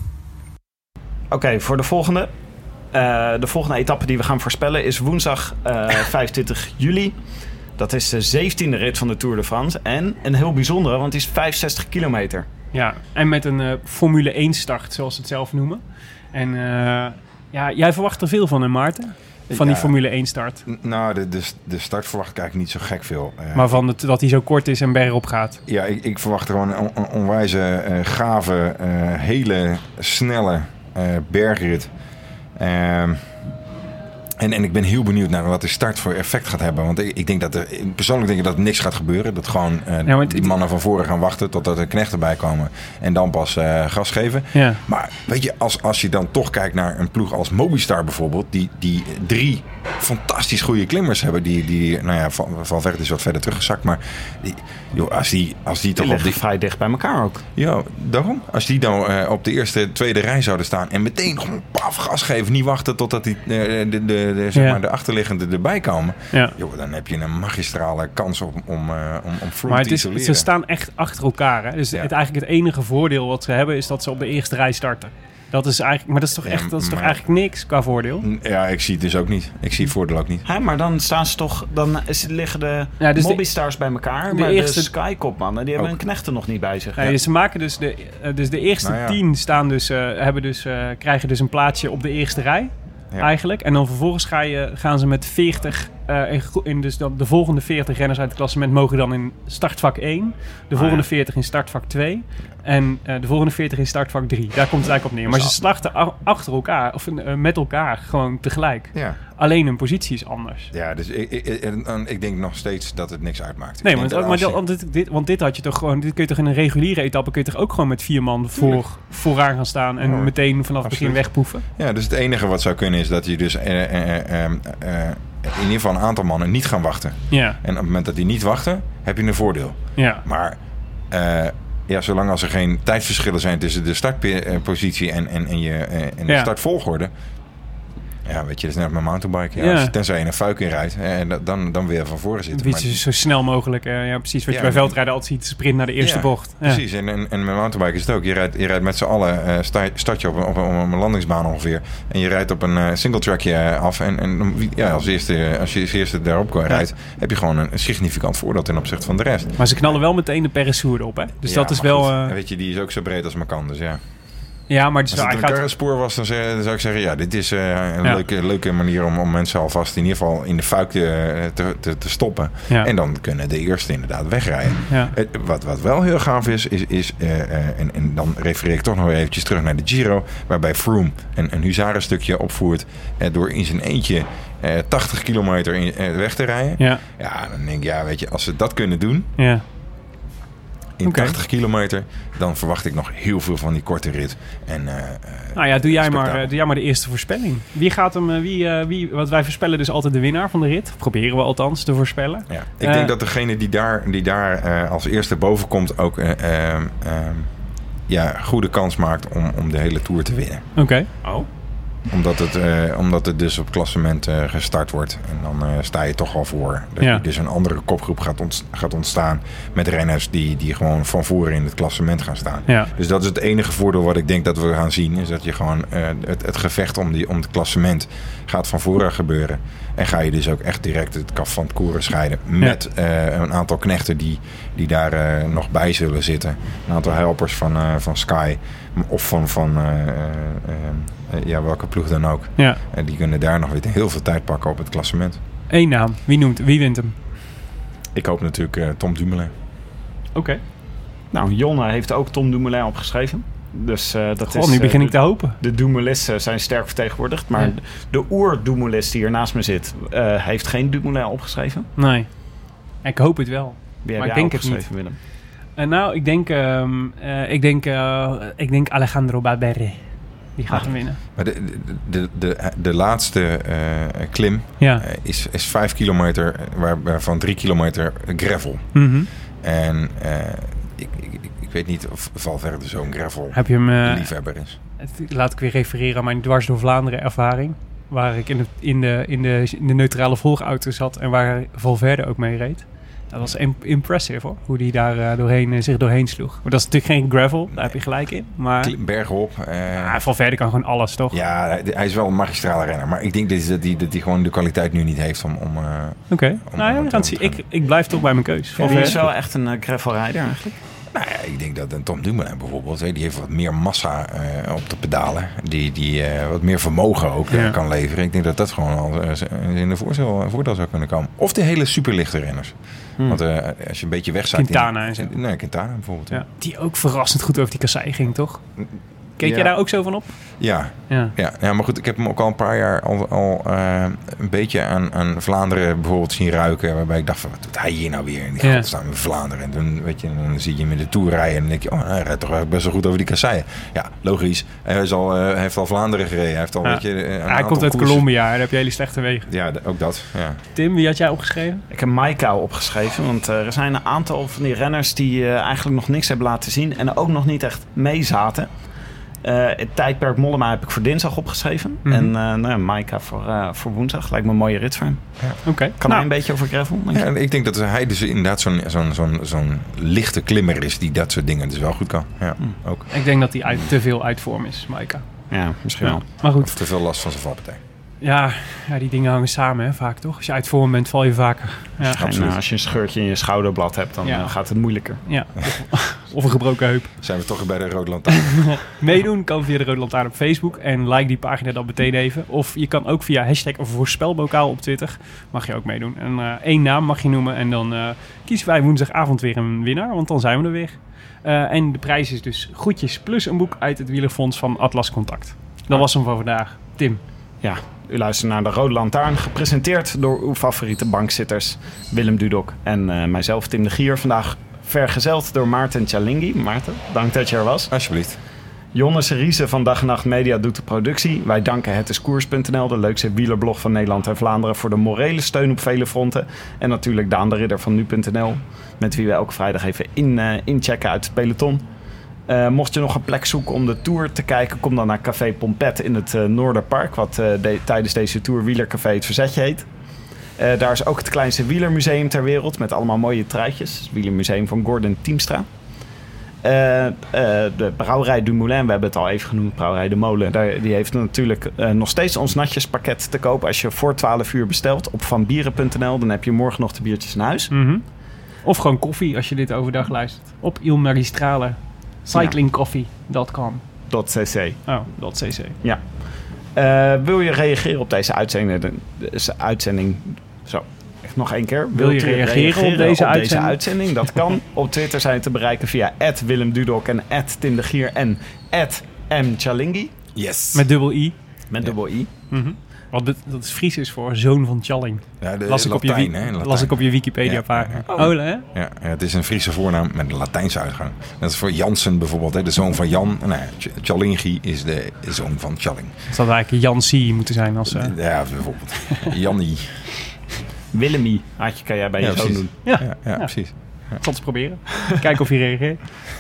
Oké, okay, voor de volgende. Uh, de volgende etappe die we gaan voorspellen is woensdag uh, vijfentwintig juli. Dat is de zeventiende rit van de Tour de France. En een heel bijzondere, want die is vijfenzestig kilometer. Ja, en met een uh, Formule één start, zoals ze het zelf noemen. En uh, ja, jij verwacht er veel van, hè Maarten? Van ja, die Formule één start. N- nou, de, de, de start verwacht ik eigenlijk niet zo gek veel. Uh, maar van het, dat hij zo kort is en bergop gaat? Ja, ik, ik verwacht gewoon een, een onwijze, uh, gave, uh, hele snelle uh, bergrit. Uh, En, en ik ben heel benieuwd naar wat de start voor effect gaat hebben. Want ik, ik denk dat er, persoonlijk denk ik dat er niks gaat gebeuren. Dat gewoon uh, ja, die mannen van voren gaan wachten totdat er knechten bij komen. En dan pas uh, gas geven. Ja. Maar weet je, als, als je dan toch kijkt naar een ploeg als Mobistar bijvoorbeeld. Die, die drie fantastisch goede klimmers hebben. Die, die nou ja, Valverde is wat verder teruggezakt. Maar die, joh, als die, als die, die toch op die vrij dicht bij elkaar ook. Ja, daarom. Als die dan uh, op de eerste, tweede rij zouden staan. En meteen gewoon paf gas geven. Niet wachten totdat die, uh, de, de De, zeg ja. maar, de achterliggende erbij komen. Ja. Yo, dan heb je een magistrale kans om, om, uh, om, om Froome maar te het is, isoleren. Ze staan echt achter elkaar. Hè? Dus ja. het, eigenlijk het enige voordeel wat ze hebben is dat ze op de eerste rij starten. Dat is eigenlijk, maar dat is toch, echt, dat is toch maar, eigenlijk niks qua voordeel? Ja, ik zie het dus ook niet. Ik zie het voordeel ook niet. Ja, maar dan staan ze toch, dan is, liggen de ja, dus Mobistars bij elkaar. De maar eerste, de Sky-kopmannen, die hebben hun knechten nog niet bij zich. Nee, ja. Ze maken dus de, dus de eerste nou ja. tien staan dus, uh, hebben dus, uh, krijgen dus een plaatsje op de eerste rij. Ja. Eigenlijk. En dan vervolgens ga je, gaan ze met veertig... Uh, in, in dus dan de volgende veertig renners uit het klassement mogen dan in startvak één. De volgende ah, ja. veertig in startvak twee. En uh, de volgende veertig in startvak drie. Daar komt het eigenlijk op neer. Maar ze starten a- achter elkaar. Of uh, met elkaar. Gewoon tegelijk. Ja. Alleen hun positie is anders. Ja, dus ik, ik, ik, ik denk nog steeds dat het niks uitmaakt. Nee, want, ook, maar je... want, dit, dit, want dit had je toch gewoon... Dit kun je toch in een reguliere etappe... kun je toch ook gewoon met vier man voor, vooraan gaan staan... en oh, meteen vanaf het begin wegpoeven? Ja, dus het enige wat zou kunnen is dat je dus... Uh, uh, uh, uh, in ieder geval een aantal mannen niet gaan wachten. Ja. En op het moment dat die niet wachten, heb je een voordeel. Ja. Maar uh, ja, zolang als er geen tijdverschillen zijn tussen de startpositie en, en, en, je, en de ja. startvolgorde... Ja, weet je, dat is net met mountainbiken. Ja, Ja. Als je, tenzij je een fuik in rijdt, en dan, dan weer van voren zitten. Iets zo snel mogelijk. Uh, ja, precies. Wat Ja, je bij maar- veldrijden altijd ziet. Sprint naar de eerste Ja, bocht. Ja. Precies, en, en, en met mountainbiken is het ook. Je rijdt, je rijdt met z'n allen, uh, sta, start je op een, op, een, op een landingsbaan ongeveer. En je rijdt op een uh, single trackje af. En, en ja, als, eerste, als je als eerste daarop ja. rijdt, heb je gewoon een, een significant voordeel ten opzichte van de rest. Maar ze knallen wel meteen de Peressoer erop, hè? Dus ja, dat is maar wel... goed, Uh... weet je, die is ook zo breed als maar kan, dus ja. Ja, maar het is als wel, het hij een gaat... karrenspoor was, dan, zeg, dan zou ik zeggen... ja, dit is uh, een ja. leuke, leuke manier om, om mensen alvast in ieder geval in de fuik te, te, te, te stoppen. Ja. En dan kunnen de eerste inderdaad wegrijden. Ja. Uh, wat, wat wel heel gaaf is, is... is uh, uh, en, en dan refereer ik toch nog eventjes terug naar de Giro... waarbij Froome een, een huzarenstukje opvoert... Uh, door in zijn eentje uh, tachtig kilometer in, uh, weg te rijden. Ja. ja, dan denk ik, ja, weet je, als ze dat kunnen doen... Ja. In okay. tachtig kilometer, dan verwacht ik nog heel veel van die korte rit. En, uh, nou ja, doe jij, maar, uh, doe jij maar de eerste voorspelling. Wie gaat hem, uh, wie, uh, wie, want wij voorspellen dus altijd de winnaar van de rit. Proberen we althans te voorspellen. Ja, ik uh, denk dat degene die daar, die daar uh, als eerste boven komt ook uh, uh, uh, ja, goede kans maakt om, om de hele Tour te winnen. Oké. Okay. Oh. Omdat het, uh, omdat het dus op klassement uh, gestart wordt. En dan uh, sta je toch al voor. Dat ja. je dus een andere kopgroep gaat, ont- gaat ontstaan. Met renners die, die gewoon van voren in het klassement gaan staan. Ja. Dus dat is het enige voordeel wat ik denk dat we gaan zien. Is dat je gewoon uh, het, het gevecht om, die, om het klassement gaat van voren gebeuren. En ga je dus ook echt direct het kaf van het koren scheiden. Met ja. uh, een aantal knechten die, die daar uh, nog bij zullen zitten. Een aantal helpers van, uh, van Sky. Of van... van uh, uh, uh, ja, welke ploeg dan ook. Ja. En die kunnen daar nog weer heel veel tijd pakken op het klassement. Eén naam. Wie noemt? Wie wint hem? Ik hoop natuurlijk uh, Tom Dumoulin. Oké. Okay. Nou, Jonne heeft ook Tom Dumoulin opgeschreven. Dus uh, dat Goh, is... nu begin uh, ik te hopen. De Dumoulisten zijn sterk vertegenwoordigd. Maar ja. de oer-Dumoulist die hier naast me zit... Uh, heeft geen Dumoulin opgeschreven. Nee. Ik hoop het wel. Wie maar heb ik jij denk het niet. Willem? Uh, nou, ik denk... Uh, uh, ik denk, uh, ik denk Alejandro Valverde. Die gaat ah. hem winnen. Maar de, de, de, de laatste uh, klim ja. uh, is, is vijf kilometer, waar, waarvan drie kilometer gravel. Mm-hmm. En uh, ik, ik, ik weet niet of Valverde zo'n gravel Heb je hem, uh, liefhebber is. Laat ik weer refereren aan mijn dwars door Vlaanderen ervaring. Waar ik in de, in de, in de, in de neutrale volgauto zat en waar Valverde ook mee reed. Dat was impressive hoor, hoe die daar uh, doorheen, uh, zich doorheen sloeg. Maar dat is natuurlijk geen gravel, daar heb je gelijk in. Maar bergen op. Uh, ah, Valverde kan gewoon alles, toch? Ja, hij is wel een magistrale renner. Maar ik denk dat hij, dat hij gewoon de kwaliteit nu niet heeft om... om uh, Oké, okay. nou ja, we gaan het zien. Ik, ik blijf toch bij mijn keus. Ja, hij is wel echt een uh, gravelrijder eigenlijk. Nou ja, ik denk dat een Tom Dumoulin bijvoorbeeld, die heeft wat meer massa uh, op de pedalen. Die, die uh, wat meer vermogen ook uh, ja. kan leveren. Ik denk dat dat gewoon al uh, in de voordeel, voordeel zou kunnen komen. Of de hele superlichte renners. Hmm. Want uh, als je een beetje wegzakt... Quintana en zo. Nee, Quintana bijvoorbeeld. Ja. Die ook verrassend goed over die kassei ging, toch? Keek ja. je daar ook zo van op? Ja. Ja. Ja. ja, maar goed, ik heb hem ook al een paar jaar al, al uh, een beetje aan, aan Vlaanderen bijvoorbeeld zien ruiken. Waarbij ik dacht van, wat doet hij hier nou weer? En die gaat ja. staan met Vlaanderen. En dan, weet je, dan zie je hem in de Tour rijden. En dan denk je, oh, hij rijdt toch best wel goed over die kasseien. Ja, logisch. Hij, is al, uh, hij heeft al Vlaanderen gereden. Hij, heeft al, ja. weet je, een hij komt uit koersen. Colombia. Daar heb je hele slechte wegen. Ja, d- ook dat. Ja. Tim, wie had jij opgeschreven? Ik heb Maika opgeschreven. Want uh, er zijn een aantal van die renners die uh, eigenlijk nog niks hebben laten zien. En ook nog niet echt mee zaten. Uh, het tijdperk Mollema heb ik voor dinsdag opgeschreven. Mm-hmm. En uh, nou ja, Maika voor, uh, voor woensdag. Lijkt me een mooie rit voor hem. Ja. Okay. Kan nou. hij een beetje over gravel? Ja, en ik denk dat hij dus inderdaad zo'n, zo'n, zo'n, zo'n lichte klimmer is die dat soort dingen dus wel goed kan. Ja, mm. ook. Ik denk dat hij uit, te veel uit vorm is, Maika. Ja, misschien ja. wel. Maar goed. Of te veel last van zijn valpartij. Ja, ja, die dingen hangen samen hè, vaak toch? Als je uit vorm bent, val je vaker. Ja, en, uh, als je een scheurtje in je schouderblad hebt, dan ja. uh, gaat het moeilijker. Ja. Of, of een gebroken heup. Zijn we toch bij de Rode Lantaarn. Meedoen kan via de Rode Lantaarn op Facebook. En like die pagina dan meteen even. Of je kan ook via hashtag voorspelbokaal op Twitter. Mag je ook meedoen. En uh, één naam mag je noemen. En dan uh, kiezen wij woensdagavond weer een winnaar. Want dan zijn we er weer. Uh, en de prijs is dus groetjes plus een boek uit het wielerfonds van Atlas Contact. Dat ah. was hem voor vandaag. Tim. Ja, u luistert naar de Rode Lantaarn, gepresenteerd door uw favoriete bankzitters Willem Dudok en uh, mijzelf Tim de Gier. Vandaag vergezeld door Maarten Tjalingi. Maarten, dank dat je er was. Alsjeblieft. Jonne Seriese van Dag en Nacht Media doet de productie. Wij danken Het is Koers punt n l, de leukste wielerblog van Nederland en Vlaanderen, voor de morele steun op vele fronten. En natuurlijk Daan de Ridder van Nu punt n l, met wie we elke vrijdag even in, uh, inchecken uit het peloton. Uh, mocht je nog een plek zoeken om de tour te kijken, kom dan naar Café Pompet in het uh, Noorderpark, wat uh, de, tijdens deze tour Wielercafé Het Verzetje heet. Uh, daar is ook het kleinste wielermuseum ter wereld met allemaal mooie truitjes. Het wielermuseum van Gordon Tiemstra. Uh, uh, de Brouwerij Dumoulin, we hebben het al even genoemd, Brouwerij de Molen. Daar, die heeft natuurlijk uh, nog steeds ons natjespakket te koop als je voor twaalf uur bestelt op vanbieren punt n l. Dan heb je morgen nog de biertjes in huis. Mm-hmm. Of gewoon koffie als je dit overdag luistert. Op Il Magistrale. cycling coffee dot com. .cc. Oh, .cc. Ja. Uh, wil je reageren op deze uitzending? Deze uitzending. Zo, echt nog één keer. Wil je reageren, reageren op, deze, op uitzending? deze uitzending? Dat kan. Op Twitter zijn te bereiken via at Willem Dudok en at Tim de Gier en at M Chalingi. Yes. Met dubbel I. Met ja. dubbel I. Mm-hmm. Wat dat is Fries is voor zoon van Tjalling. Ja, de, las, ik Latijn, op je, hè, las ik op je Wikipedia-pagina. Ja, ja, ja. Oh, oh, hè? Ja, ja, het is een Friese voornaam met een Latijnse uitgang. Dat is voor Jansen bijvoorbeeld, hè, de zoon van Jan. Nou ja, Tjallingi is de zoon van Tjalling. Dat zou eigenlijk Jansie moeten zijn als... Uh... Ja, bijvoorbeeld. Jannie. Willemie, had je, kan jij bij ja, je zoon doen. Ja, ja, ja, ja. precies. Ja. Ik zal het eens proberen. Kijken of je reageert.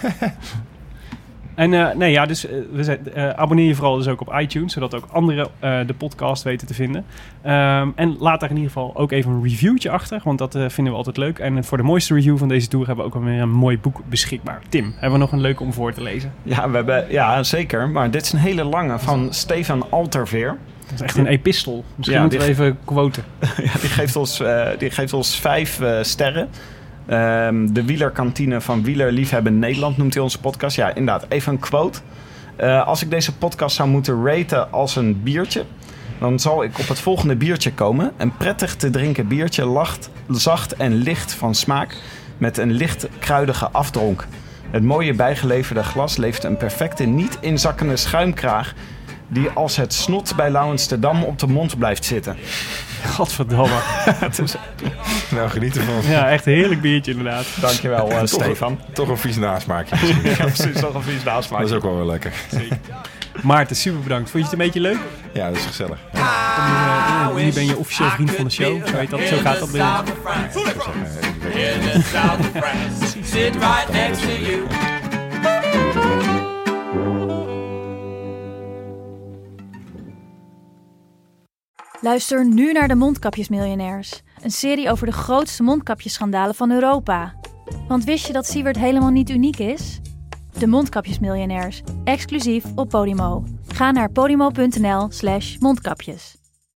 En uh, nee, ja, dus uh, we zijn, uh, abonneer je vooral dus ook op iTunes, zodat ook anderen uh, de podcast weten te vinden. Um, en laat daar in ieder geval ook even een reviewtje achter, want dat uh, vinden we altijd leuk. En voor de mooiste review van deze tour hebben we ook weer een mooi boek beschikbaar. Tim, hebben we nog een leuke om voor te lezen? Ja, we hebben, ja zeker. Maar dit is een hele lange van Stefan Alterveer. Dat is echt een epistel. Misschien ja, moeten we even quoten. Ja, die geeft ons, uh, die geeft ons vijf uh, sterren. Um, de wielerkantine van Wielerliefhebben Nederland noemt hij onze podcast. Ja, inderdaad. Even een quote. Uh, als ik deze podcast zou moeten raten als een biertje, dan zal ik op het volgende biertje komen. Een prettig te drinken biertje, lacht, zacht en licht van smaak, met een licht kruidige afdronk. Het mooie bijgeleverde glas levert een perfecte, niet inzakkende schuimkraag die als het snot bij Lauwensterdam op de mond blijft zitten. Godverdomme. Het is... Nou, geniet ervan. Ja, echt een heerlijk biertje inderdaad. Dankjewel, uh, Stefan. Toch een vies nasmaakje. Ja, precies, toch een vies nasmaakje. Dat is ook wel weer lekker. Zeker. Maarten, super bedankt. Vond je het een beetje leuk? Ja, dat is gezellig. Ja. Hier, uh, hier ben je officieel vriend van de show. Zo heet dat. Zo gaat dat bij ons. Luister nu naar de Mondkapjesmiljonairs. Een serie over de grootste mondkapjesschandalen van Europa. Want wist je dat Siewert helemaal niet uniek is? De Mondkapjesmiljonairs, exclusief op Podimo. Ga naar podimo punt n l slash mondkapjes.